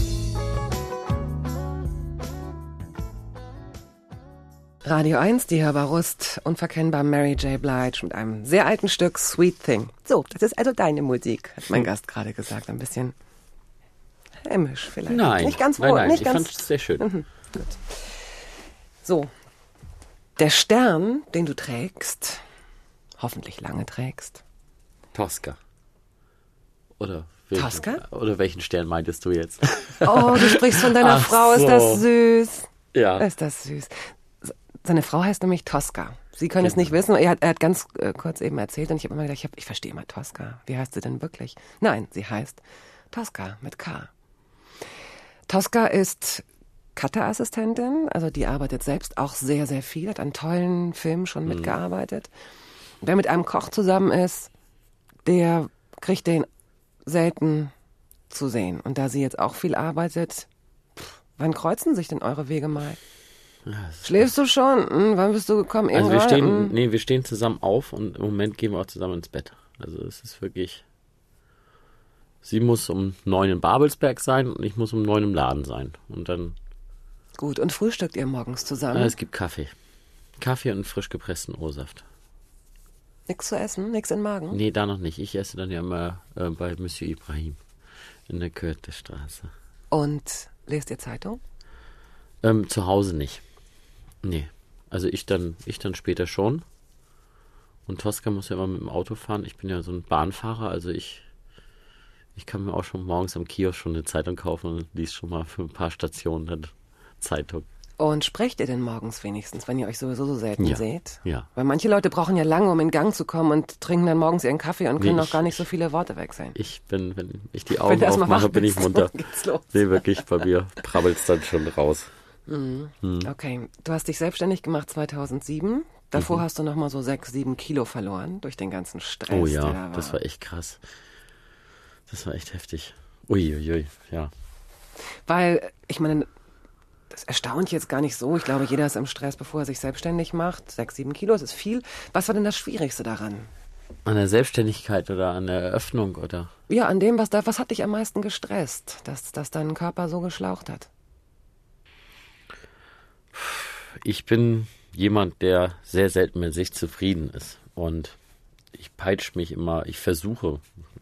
Radio eins, die Hörbar Rust, unverkennbar Mary J. Blige mit einem sehr alten Stück Sweet Thing. So, das ist also deine Musik, hat mein Gast gerade gesagt. Ein bisschen hämisch vielleicht. Nein, Nicht ganz wohl, nein, nein, nicht ich ganz. fand es sehr schön. Mhm, gut. So, der Stern, den du trägst, hoffentlich lange trägst. Tosca. Oder welchen, Tosca? Oder welchen Stern meintest du jetzt? Oh, du sprichst von deiner Ach Frau, ist so. das süß. Ja. Ist das süß. Seine Frau heißt nämlich Tosca. Sie können es Genau. nicht wissen. Er hat, er hat ganz äh, kurz eben erzählt und ich habe immer gedacht, ich, hab, ich verstehe immer Tosca. Wie heißt sie denn wirklich? Nein, sie heißt Tosca mit K. Tosca ist Cutter-Assistentin, also die arbeitet selbst auch sehr, sehr viel, hat an tollen Filmen schon mitgearbeitet. Wer mit einem Koch zusammen ist, der kriegt den selten zu sehen. Und da sie jetzt auch viel arbeitet, pff, wann kreuzen sich denn eure Wege mal? Schläfst du schon? Hm, wann bist du gekommen? Also wir Irgendwann? stehen, Hm. nee, wir stehen zusammen auf und im Moment gehen wir auch zusammen ins Bett. Also es ist wirklich. Sie muss um neun in Babelsberg sein und ich muss um neun im Laden sein. Und dann, Gut, und frühstückt ihr morgens zusammen? äh, es gibt Kaffee. Kaffee und frisch gepressten O-Saft. Nix zu essen? Nix in den Magen? Nee, da noch nicht. Ich esse dann ja immer äh, bei Monsieur Ibrahim in der Goethestraße. Und lest ihr Zeitung? Ähm, zu Hause nicht. Nee. Also ich dann, ich dann später schon. Und Tosca muss ja immer mit dem Auto fahren. Ich bin ja so ein Bahnfahrer, also ich, Ich kann mir auch schon morgens am Kiosk schon eine Zeitung kaufen und liest schon mal für ein paar Stationen eine Zeitung. Und sprecht ihr denn morgens wenigstens, wenn ihr euch sowieso so selten Ja. seht? Ja. Weil manche Leute brauchen ja lange, um in Gang zu kommen und trinken dann morgens ihren Kaffee und können Nee, noch ich- gar nicht so viele Worte wechseln. Ich bin, wenn ich die Wenn Augen du erst mal aufmache, wach bin ich bist, munter. geht's los. Nee, wirklich, bei mir prabbelt's dann schon raus. Okay, du hast dich selbstständig gemacht zweitausendsieben. Davor Mhm. hast du noch mal so sechs, sieben Kilo verloren durch den ganzen Stress, Oh der da ja, war. das war echt krass. Das war echt heftig. Uiuiui, ja. Weil, ich meine, das erstaunt jetzt gar nicht so. Ich glaube, jeder ist im Stress, bevor er sich selbstständig macht. Sechs, sieben Kilo, das ist viel. Was war denn das Schwierigste daran? An der Selbstständigkeit oder an der Eröffnung oder? Ja, an dem, was da, was hat dich am meisten gestresst, dass, dass dein Körper so geschlaucht hat? Ich bin jemand, der sehr selten mit sich zufrieden ist. Und ich peitsche mich immer, ich versuche.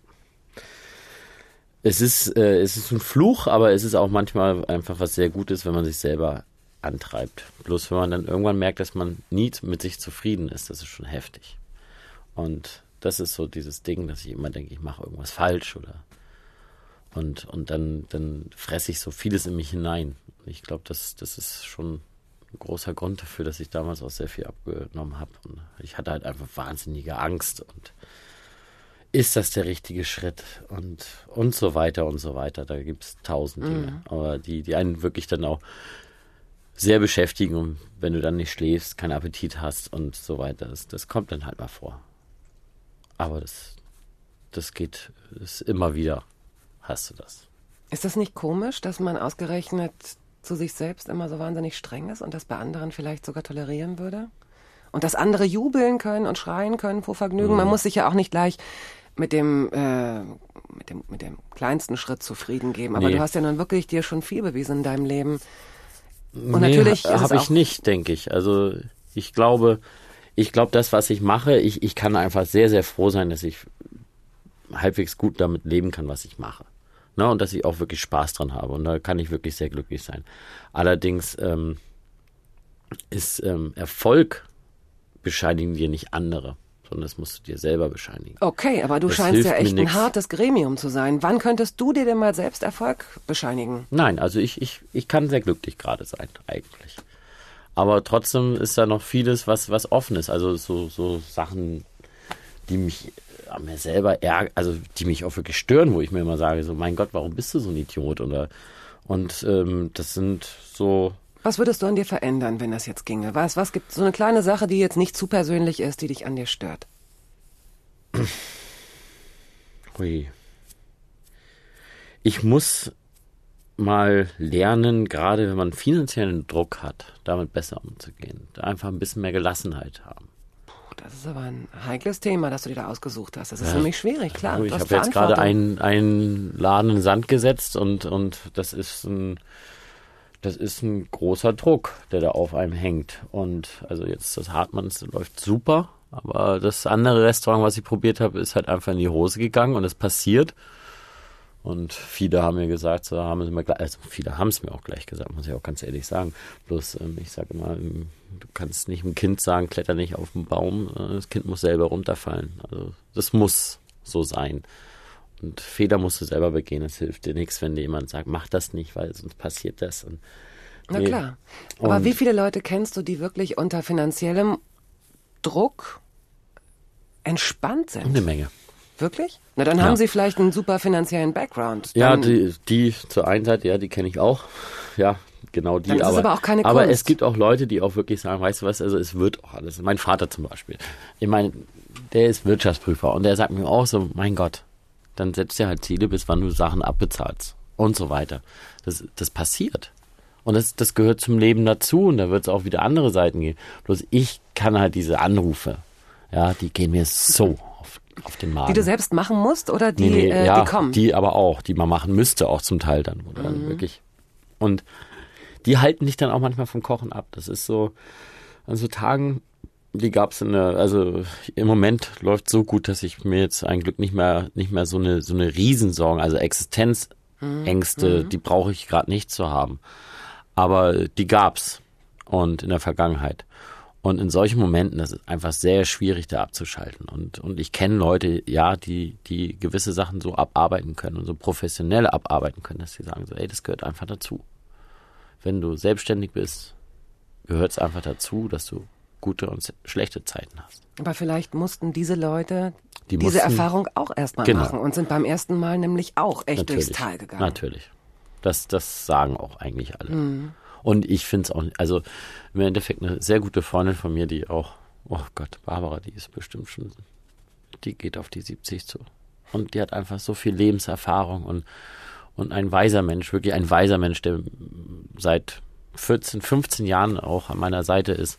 Es ist, äh, es ist ein Fluch, aber es ist auch manchmal einfach was sehr Gutes, wenn man sich selber antreibt. Bloß wenn man dann irgendwann merkt, dass man nie mit sich zufrieden ist, das ist schon heftig. Und das ist so dieses Ding, dass ich immer denke, ich mache irgendwas falsch oder und, und dann, dann fresse ich so vieles in mich hinein. Ich glaube, das, das ist schon ein großer Grund dafür, dass ich damals auch sehr viel abgenommen habe. Und ich hatte halt einfach wahnsinnige Angst und ist das der richtige Schritt und, und so weiter und so weiter. Da gibt es tausend Dinge, Mhm. aber die, die einen wirklich dann auch sehr beschäftigen und wenn du dann nicht schläfst, keinen Appetit hast und so weiter. Das, das kommt dann halt mal vor. Aber das, das geht, ist immer wieder hast du das. Ist das nicht komisch, dass man ausgerechnet zu sich selbst immer so wahnsinnig streng ist und das bei anderen vielleicht sogar tolerieren würde? Und dass andere jubeln können und schreien können vor Vergnügen? Mhm. Man muss sich ja auch nicht gleich mit dem, äh, mit dem, mit dem kleinsten Schritt zufrieden geben. Aber Nee. du hast ja nun wirklich dir schon viel bewiesen in deinem Leben. Und natürlich nee, ist es habe ich auch- nicht, denke ich. Also ich glaube, ich glaube, das, was ich mache, ich, ich kann einfach sehr, sehr froh sein, dass ich halbwegs gut damit leben kann, was ich mache. Ne? Und dass ich auch wirklich Spaß dran habe. Und da kann ich wirklich sehr glücklich sein. Allerdings ähm, ist ähm, Erfolg bescheinigen dir nicht andere, sondern das musst du dir selber bescheinigen. Okay, aber du Das scheinst ja hilft mir echt ein nix. hartes Gremium zu sein. Wann könntest du dir denn mal selbst Erfolg bescheinigen? Nein, also ich, ich, ich kann sehr glücklich gerade sein, eigentlich. Aber trotzdem ist da noch vieles, was, was offen ist. Also so, so Sachen, die mich an mir selber ärgern, also die mich auch wirklich stören, wo ich mir immer sage, so mein Gott, warum bist du so ein Idiot? Oder und ähm, das sind so, Was würdest du an dir verändern, wenn das jetzt ginge? Was, was gibt so eine kleine Sache, die jetzt nicht zu persönlich ist, die dich an dir stört? hui. Ich muss mal lernen, gerade wenn man finanziellen Druck hat, damit besser umzugehen. Da einfach ein bisschen mehr Gelassenheit haben. Puh, das ist aber ein heikles Thema, das du dir da ausgesucht hast. Das ist nämlich schwierig, klar. Also Du ich hast habe jetzt gerade Verantwortung. einen, einen Laden in den Sand gesetzt und, und das ist ein, das ist ein großer Druck, der da auf einem hängt. Und also jetzt das Hartmanns läuft super, aber das andere Restaurant, was ich probiert habe, ist halt einfach in die Hose gegangen und es passiert. Und viele haben mir gesagt, so haben sie mir gleich, also viele haben es mir auch gleich gesagt, muss ich auch ganz ehrlich sagen. Bloß ähm, ich sage immer, ähm, du kannst nicht einem Kind sagen, kletter nicht auf den Baum, äh, das Kind muss selber runterfallen. Also das muss so sein. Und Fehler musst du selber begehen, es hilft dir nichts, wenn dir jemand sagt, mach das nicht, weil sonst passiert das. Und, Na nee. klar. Aber Und- wie viele Leute kennst du, die wirklich unter finanziellem Druck entspannt sind? Eine Menge. Wirklich? Na, dann Ja. haben sie vielleicht einen super finanziellen Background. Ja, Dann- die, die zur einen Seite, ja, die kenne ich auch. Ja, genau die. Dann ist es aber auch keine Aber Kunst. es gibt auch Leute, die auch wirklich sagen, weißt du was, also es wird auch alles. Mein Vater zum Beispiel. Ich meine, der ist Wirtschaftsprüfer und der sagt mir auch so, mein Gott, dann setzt dir halt Ziele, bis wann du Sachen abbezahlst und so weiter. Das, das passiert. Und das, das gehört zum Leben dazu und da wird es auch wieder andere Seiten geben. Bloß ich kann halt diese Anrufe, ja, die gehen mir so auf, auf den Magen. die du selbst machen musst oder die, Nee, nee, äh, ja, die kommen? die aber auch, die man machen müsste, auch zum Teil dann, wo du Mhm. dann wirklich. Und die halten dich dann auch manchmal vom Kochen ab. Das ist so, an so Tagen, die gab es in der, also im Moment läuft so gut, dass ich mir jetzt ein Glück nicht mehr, nicht mehr so eine, so eine Riesensorgen, also Existenzängste, Mhm. die brauche ich gerade nicht zu haben. Aber die gab's und in der Vergangenheit. Und in solchen Momenten, das ist einfach sehr schwierig, da abzuschalten. Und, und ich kenne Leute, ja, die, die gewisse Sachen so abarbeiten können und so professionell abarbeiten können, dass sie sagen so, ey, das gehört einfach dazu. Wenn du selbstständig bist, gehört es einfach dazu, dass du gute und schlechte Zeiten hast. Aber vielleicht mussten diese Leute Die diese mussten- Erfahrung auch erstmal Genau. machen und sind beim ersten Mal nämlich auch echt Natürlich. durchs Tal gegangen. Natürlich. Das, das sagen auch eigentlich alle. Mhm. Und ich finde es auch, also im Endeffekt eine sehr gute Freundin von mir, die auch, oh Gott, Barbara, die ist bestimmt schon, die geht auf die siebzig zu. Und die hat einfach so viel Lebenserfahrung und, und ein weiser Mensch, wirklich ein weiser Mensch, der seit vierzehn, fünfzehn Jahren auch an meiner Seite ist.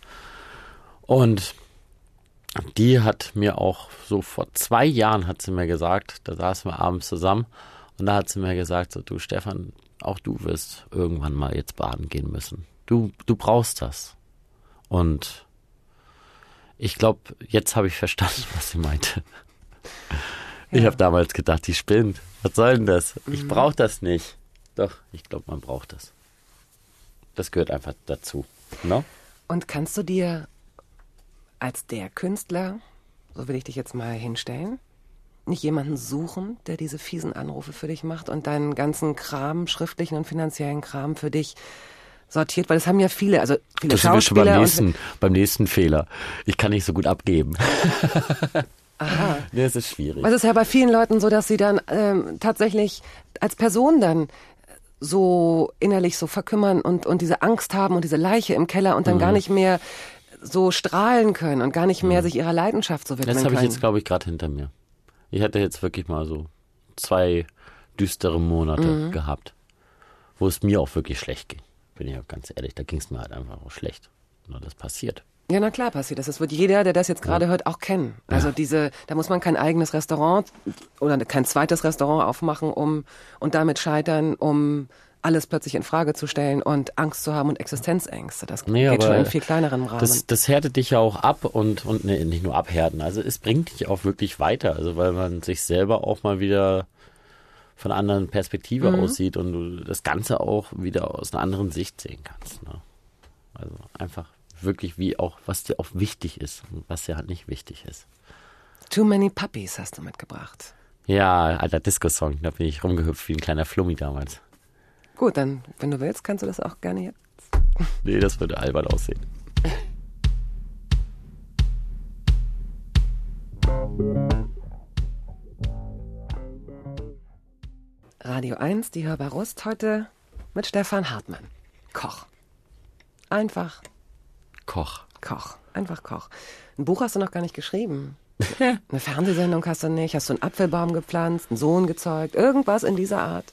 Und die hat mir auch so vor zwei Jahren hat sie mir gesagt, da saßen wir abends zusammen und da hat sie mir gesagt, so du Stefan, auch du wirst irgendwann mal jetzt baden gehen müssen. Du, du brauchst das. Und ich glaube, jetzt habe ich verstanden, was sie meinte. Ja. Ich habe damals gedacht, die spinnt. Was soll denn das? Mhm. Ich brauche das nicht. Doch, ich glaube, man braucht das. Das gehört einfach dazu. No? Und kannst du dir als der Künstler, so will ich dich jetzt mal hinstellen, nicht jemanden suchen, der diese fiesen Anrufe für dich macht und deinen ganzen Kram, schriftlichen und finanziellen Kram für dich sortiert? Weil das haben ja viele, also viele das sind wir schon beim Schauspieler. nächsten, beim nächsten Fehler. Ich kann nicht so gut abgeben. Aha. Nee, es ist schwierig. Es ist ja bei vielen Leuten so, dass sie dann ähm, tatsächlich als Person dann so innerlich so verkümmern und, und diese Angst haben und diese Leiche im Keller und dann Mhm. gar nicht mehr so strahlen können und gar nicht mehr Mhm. sich ihrer Leidenschaft so widmen Das können. habe ich jetzt, glaube ich, gerade hinter mir. Ich hatte jetzt wirklich mal so zwei düstere Monate Mhm. gehabt, wo es mir auch wirklich schlecht ging. Bin ich auch ganz ehrlich, da ging es mir halt einfach auch schlecht. Nur das passiert. Ja, na klar passiert das. Das wird jeder, der das jetzt gerade hört, auch kennen. Also Ja. diese, da muss man kein eigenes Restaurant oder kein zweites Restaurant aufmachen, um und damit scheitern, um alles plötzlich in Frage zu stellen und Angst zu haben und Existenzängste. Das Nee, geht aber schon in viel kleinerem Rahmen. Das, das härtet dich ja auch ab und, und nee, nicht nur abhärten. Also es bringt dich auch wirklich weiter. Also weil man sich selber auch mal wieder von einer anderen Perspektive Mhm. aussieht und du das Ganze auch wieder aus einer anderen Sicht sehen kannst. Ne? Also einfach wirklich wie auch, was dir auch wichtig ist und was dir halt nicht wichtig ist. Too Many Puppies hast du mitgebracht. Ja, alter Disco-Song, da bin ich rumgehüpft wie ein kleiner Flummi damals. Gut, dann, wenn du willst, kannst du das auch gerne jetzt. Nee, das würde albern aussehen. Radio eins, die Hörbar Rust, heute mit Stefan Hartmann. Koch. Einfach Koch. Koch. Einfach Koch. Ein Buch hast du noch gar nicht geschrieben. Eine Fernsehsendung hast du nicht. Hast du einen Apfelbaum gepflanzt, einen Sohn gezeugt? Irgendwas in dieser Art?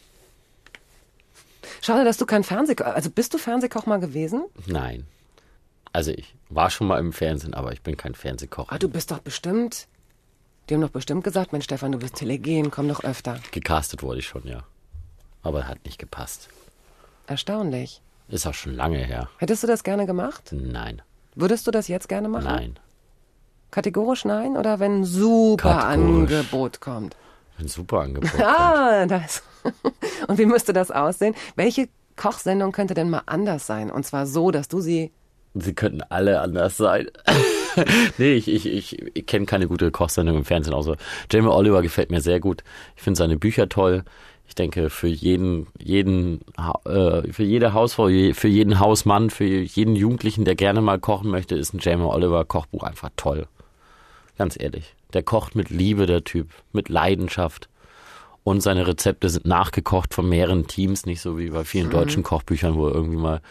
Schade, dass du kein Fernsehkoch... Also bist du Fernsehkoch mal gewesen? Nein. Also ich war schon mal im Fernsehen, aber ich bin kein Fernsehkoch. Ah, du bist doch bestimmt... Die haben doch bestimmt gesagt, Mensch Stefan, du bist telegen, komm doch öfter. Gecastet wurde ich schon, ja. Aber hat nicht gepasst. Erstaunlich. Ist auch schon lange her. Hättest du das gerne gemacht? Nein. Würdest du das jetzt gerne machen? Nein. Kategorisch nein? Oder wenn ein super Kategorisch. Angebot kommt? Ein super Angebot. kommt. Ah, das. Und wie müsste das aussehen? Welche Kochsendung könnte denn mal anders sein? Und zwar so, dass du sie... Sie könnten alle anders sein. Nee, ich, ich, ich, ich kenne keine gute Kochsendung im Fernsehen. Außer Jamie Oliver gefällt mir sehr gut. Ich finde seine Bücher toll. Ich denke, für jeden, jeden, äh, für jede Hausfrau, für jeden Hausmann, für jeden Jugendlichen, der gerne mal kochen möchte, ist ein Jamie Oliver Kochbuch einfach toll. Ganz ehrlich. Der kocht mit Liebe, der Typ. Mit Leidenschaft. Und seine Rezepte sind nachgekocht von mehreren Teams. Nicht so wie bei vielen mhm. deutschen Kochbüchern, wo irgendwie mal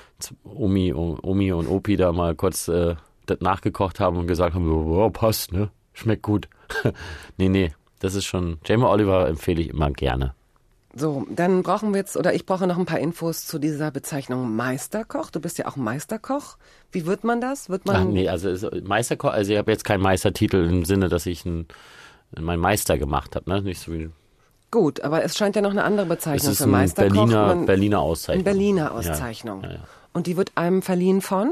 Omi, Omi und Opi da mal kurz äh, das nachgekocht haben und gesagt haben, so, oh, passt, ne? Schmeckt gut. nee, nee. Das ist schon, Jamie Oliver empfehle ich immer gerne. So, dann brauchen wir jetzt, oder ich brauche noch ein paar Infos zu dieser Bezeichnung Meisterkoch. Du bist ja auch Meisterkoch. Wie wird man das? Wird man? Ach nee, also ist Meisterkoch, also ich habe jetzt keinen Meistertitel im Sinne, dass ich einen, meinen Meister gemacht habe, ne? Nicht so wie. Gut, aber es scheint ja noch eine andere Bezeichnung Es ist für Meisterkoch. Berliner, Man, Berliner Auszeichnung. eine Berliner Auszeichnung. Ja, ja, ja. Und die wird einem verliehen von?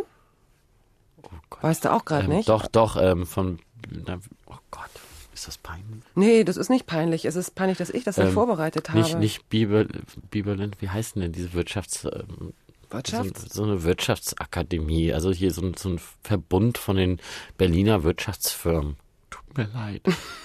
Oh Gott. Weißt du auch gerade ähm, nicht? Doch, doch, ähm, von, oh Gott, ist das peinlich? Nee, das ist nicht peinlich. Es ist peinlich, dass ich das ja Ähm, vorbereitet habe. Nicht, nicht Bibel, Bibelend, wie heißt denn diese Wirtschaftsprüfung? Wirtschaft? So, so eine Wirtschaftsakademie, also hier so ein, so ein Verbund von den Berliner Wirtschaftsfirmen. Tut mir leid.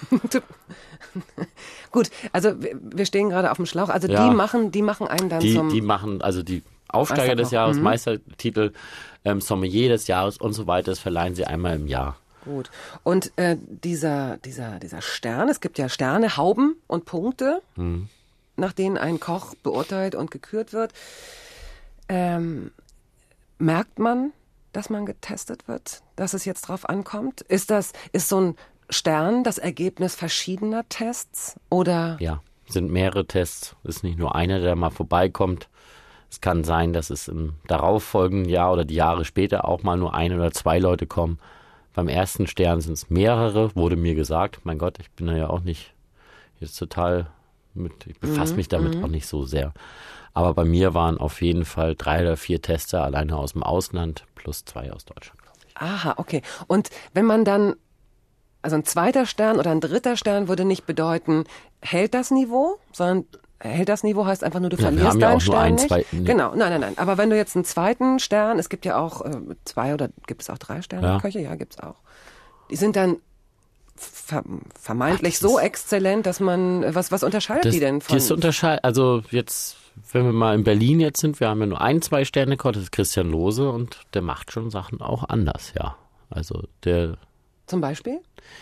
Gut, also wir, wir stehen gerade auf dem Schlauch. Also Ja. die machen, die machen einen dann Die, zum... die machen, also die Aufsteiger des Meisterkoch. Jahres, Mhm. Meistertitel, ähm, Sommelier des Jahres und so weiter, das verleihen sie einmal im Jahr. Gut. Und äh, dieser, dieser, dieser Stern, es gibt ja Sterne, Hauben und Punkte, Mhm. nach denen ein Koch beurteilt und gekürt wird. Ähm, merkt man, dass man getestet wird, dass es jetzt drauf ankommt? Ist das, ist so ein Stern das Ergebnis verschiedener Tests oder? Ja, sind mehrere Tests, ist nicht nur einer, der mal vorbeikommt. Es kann sein, dass es im darauffolgenden Jahr oder die Jahre später auch mal nur ein oder zwei Leute kommen. Beim ersten Stern sind es mehrere, wurde mir gesagt. Mein Gott, ich bin da ja auch nicht jetzt total mit, ich befasse mich damit auch nicht so sehr. Aber bei mir waren auf jeden Fall drei oder vier Tester alleine aus dem Ausland plus zwei aus Deutschland. Aha, okay. Und wenn man dann, also ein zweiter Stern oder ein dritter Stern würde nicht bedeuten, hält das Niveau, sondern hält das Niveau heißt einfach nur, du Ja, wir verlierst haben ja deinen auch nur Stern einen, nicht. zwei- nee. Genau, nein, nein, nein. Aber wenn du jetzt einen zweiten Stern, es gibt ja auch äh, zwei oder gibt es auch drei Sterne Ja. Köche? Ja, gibt's auch. Die sind dann ver vermeintlich Ach, das so ist- exzellent, dass man, was, was unterscheidet Das, die denn von? Das unterscheidet, also jetzt, wenn wir mal in Berlin jetzt sind, wir haben ja nur einen Zwei-Sterne-Koch, das ist Christian Lohse und der macht schon Sachen auch anders, ja. Also der, Zum Beispiel?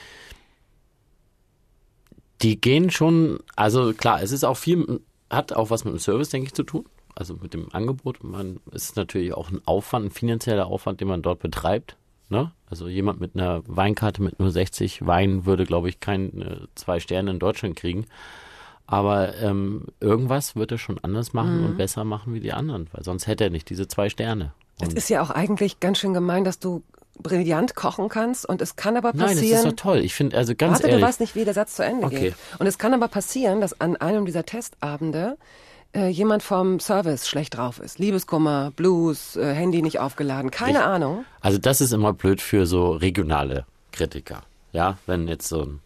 die gehen schon, also klar, es ist auch viel, hat auch was mit dem Service, denke ich, zu tun. Also mit dem Angebot. Man es ist natürlich auch ein Aufwand, ein finanzieller Aufwand, den man dort betreibt. Ne? Also jemand mit einer Weinkarte mit nur sechzig Weinen würde, glaube ich, keine zwei Sterne in Deutschland kriegen. Aber ähm, irgendwas wird er schon anders machen und besser machen wie die anderen, weil sonst hätte er nicht diese zwei Sterne. Es Und ist ja auch eigentlich ganz schön gemein, dass du brillant kochen kannst und es kann aber nein, das passieren. ist doch toll. Ich finde, also ganz Warte, ehrlich. du weißt nicht, wie der Satz zu Ende Okay. geht. Und es kann aber passieren, dass an einem dieser Testabende äh, jemand vom Service schlecht drauf ist. Liebeskummer, Blues, äh, Handy nicht aufgeladen, keine Ich- Ahnung. Also das ist immer blöd für so regionale Kritiker. Ja, wenn jetzt so ein,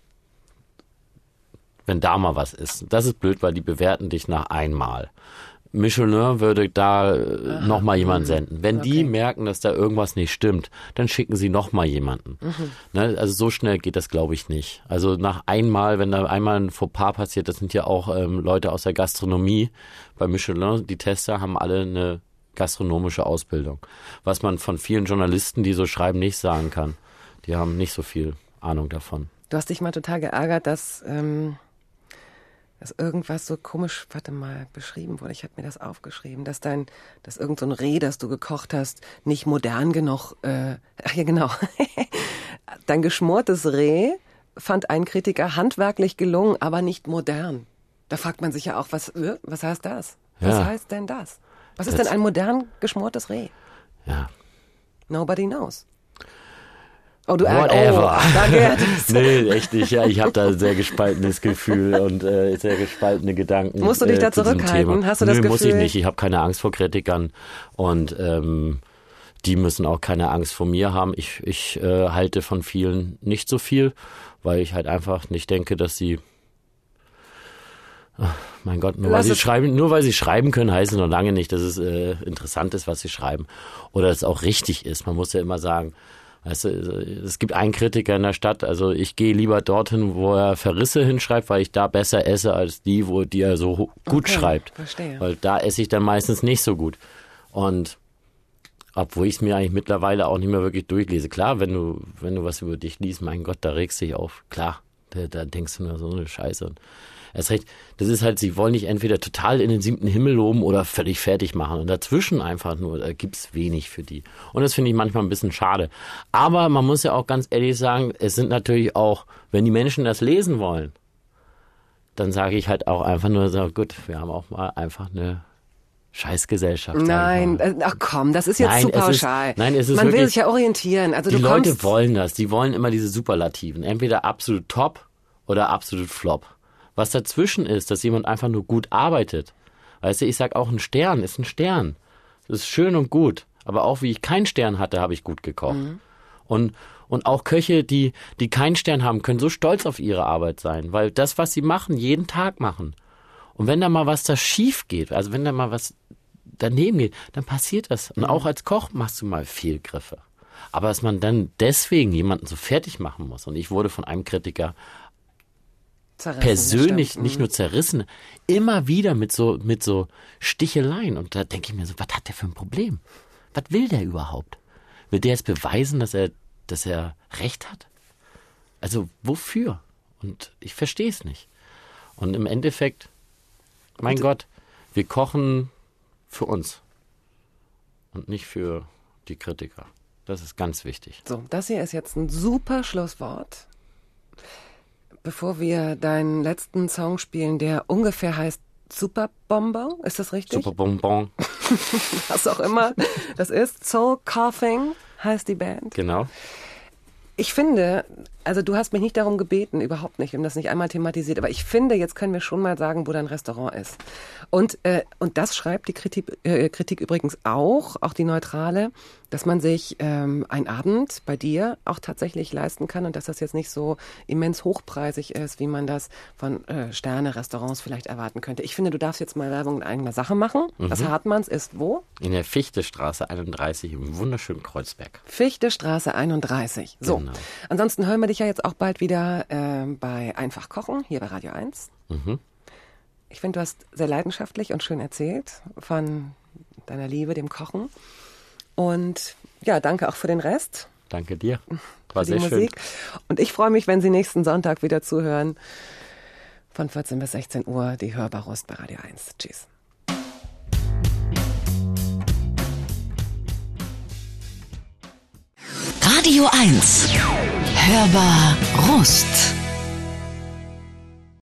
wenn da mal was ist. Das ist blöd, weil die bewerten dich nach einmal. Michelin würde da äh, nochmal jemanden senden. Wenn die Okay. merken, dass da irgendwas nicht stimmt, dann schicken sie nochmal jemanden. Ne? Also so schnell geht das, glaube ich, nicht. Also nach einmal, wenn da einmal ein Fauxpas passiert, das sind ja auch ähm, Leute aus der Gastronomie. Bei Michelin, die Tester haben alle eine gastronomische Ausbildung. Was man von vielen Journalisten, die so schreiben, nicht sagen kann. Die haben nicht so viel Ahnung davon. Du hast dich mal total geärgert, dass, ähm, dass irgendwas so komisch, warte mal, beschrieben wurde. Ich habe mir das aufgeschrieben, dass dein, dass irgend so ein Reh, das du gekocht hast, nicht modern genug, äh, ach ja genau, dein geschmortes Reh fand ein Kritiker handwerklich gelungen, aber nicht modern. Da fragt man sich ja auch, was, äh, was heißt das? Was Ja. heißt denn das? Was ist Das- denn ein modern geschmortes Reh? Ja. Nobody knows. Oh, du Whatever. Oh, da gehört es. Nee, echt nicht. Ja, ich habe da ein sehr gespaltenes Gefühl und äh, sehr gespaltene Gedanken. Musst du dich äh, da zu diesem zurückhalten? Thema. Hast du das Nö, muss ich Gefühl- nicht. Ich habe keine Angst vor Kritikern und ähm, die müssen auch keine Angst vor mir haben. Ich, ich äh, halte von vielen nicht so viel, weil ich halt einfach nicht denke, dass sie Ach, mein Gott, nur weil, Lass sie es- schreiben, nur weil sie schreiben können, heißt es noch lange nicht, dass es äh, interessant ist, was sie schreiben. Oder dass es auch richtig ist. Man muss ja immer sagen, weißt du, es gibt einen Kritiker in der Stadt, also ich gehe lieber dorthin, wo er Verrisse hinschreibt, weil ich da besser esse, als die, wo die er so ho- gut Okay, schreibt. verstehe. Weil da esse ich dann meistens nicht so gut. Und obwohl ich es mir eigentlich mittlerweile auch nicht mehr wirklich durchlese. Klar, wenn du, wenn du was über dich liest, mein Gott, da regst du dich auf. Klar, da, da denkst du nur so eine Scheiße. Und erst recht, das ist halt, sie wollen dich entweder total in den siebten Himmel loben oder völlig fertig machen. Und dazwischen einfach nur, da gibt's wenig für die. Und das finde ich manchmal ein bisschen schade. Aber man muss ja auch ganz ehrlich sagen, es sind natürlich auch, wenn die Menschen das lesen wollen, dann sage ich halt auch einfach nur so, gut, wir haben auch mal einfach eine Scheißgesellschaft. sag ich Nein, mal. äh, ach komm, das ist jetzt Nein, zu es ist- pauschal. nein, es ist Man will wirklich- sich ja orientieren. Also Die du Leute kommst, wollen das. Die wollen immer diese Superlativen. Entweder absolut top oder absolut flop. Was dazwischen ist, dass jemand einfach nur gut arbeitet. Weißt du, ich sag auch, ein Stern ist ein Stern. Das ist schön und gut. Aber auch wie ich keinen Stern hatte, habe ich gut gekocht. Und, und auch Köche, die, die keinen Stern haben, können so stolz auf ihre Arbeit sein. Weil das, was sie machen, jeden Tag machen. Und wenn da mal was da schief geht, also wenn da mal was daneben geht, dann passiert das. Und auch als Koch machst du mal Fehlgriffe. Aber dass man dann deswegen jemanden so fertig machen muss. Und ich wurde von einem Kritiker zerrissen, persönlich bestimmt. nicht nur zerrissen, immer wieder mit so, mit so Sticheleien. Und da denke ich mir so, was hat der für ein Problem? Was will der überhaupt? Will der jetzt beweisen, dass er, dass er Recht hat? Also wofür? Und ich verstehe es nicht. Und im Endeffekt, mein und, Gott, wir kochen für uns und nicht für die Kritiker. Das ist ganz wichtig. So, das hier ist jetzt ein super Schlusswort. Bevor wir deinen letzten Song spielen, der ungefähr heißt Super Bonbon, ist das richtig? Super Bonbon. Was auch immer das ist. Soul Coughing heißt die Band. Genau. Ich finde, also du hast mich nicht darum gebeten, überhaupt nicht, wir haben das nicht einmal thematisiert, aber ich finde, jetzt können wir schon mal sagen, wo dein Restaurant ist. Und, äh, und das schreibt die Kritik, äh, Kritik übrigens auch, auch die Neutrale, dass man sich ähm, einen Abend bei dir auch tatsächlich leisten kann und dass das jetzt nicht so immens hochpreisig ist, wie man das von äh, Sterne-Restaurants vielleicht erwarten könnte. Ich finde, du darfst jetzt mal Werbung in eigener Sache machen. Mhm. Das Hartmanns ist wo? In der Fichtestraße einunddreißig im wunderschönen Kreuzberg. Fichtestraße einunddreißig. So, genau. Ansonsten hören wir dich ja jetzt auch bald wieder äh, bei Einfach Kochen, hier bei Radio eins. Mhm. Ich finde, du hast sehr leidenschaftlich und schön erzählt von deiner Liebe, dem Kochen. Und ja, danke auch für den Rest. Danke dir. War für die sehr Musik. schön. Und ich freue mich, wenn Sie nächsten Sonntag wieder zuhören. Von vierzehn bis sechzehn Uhr, die Hörbar-Rust bei Radio eins. Tschüss. Radio eins. Hörbar Rust.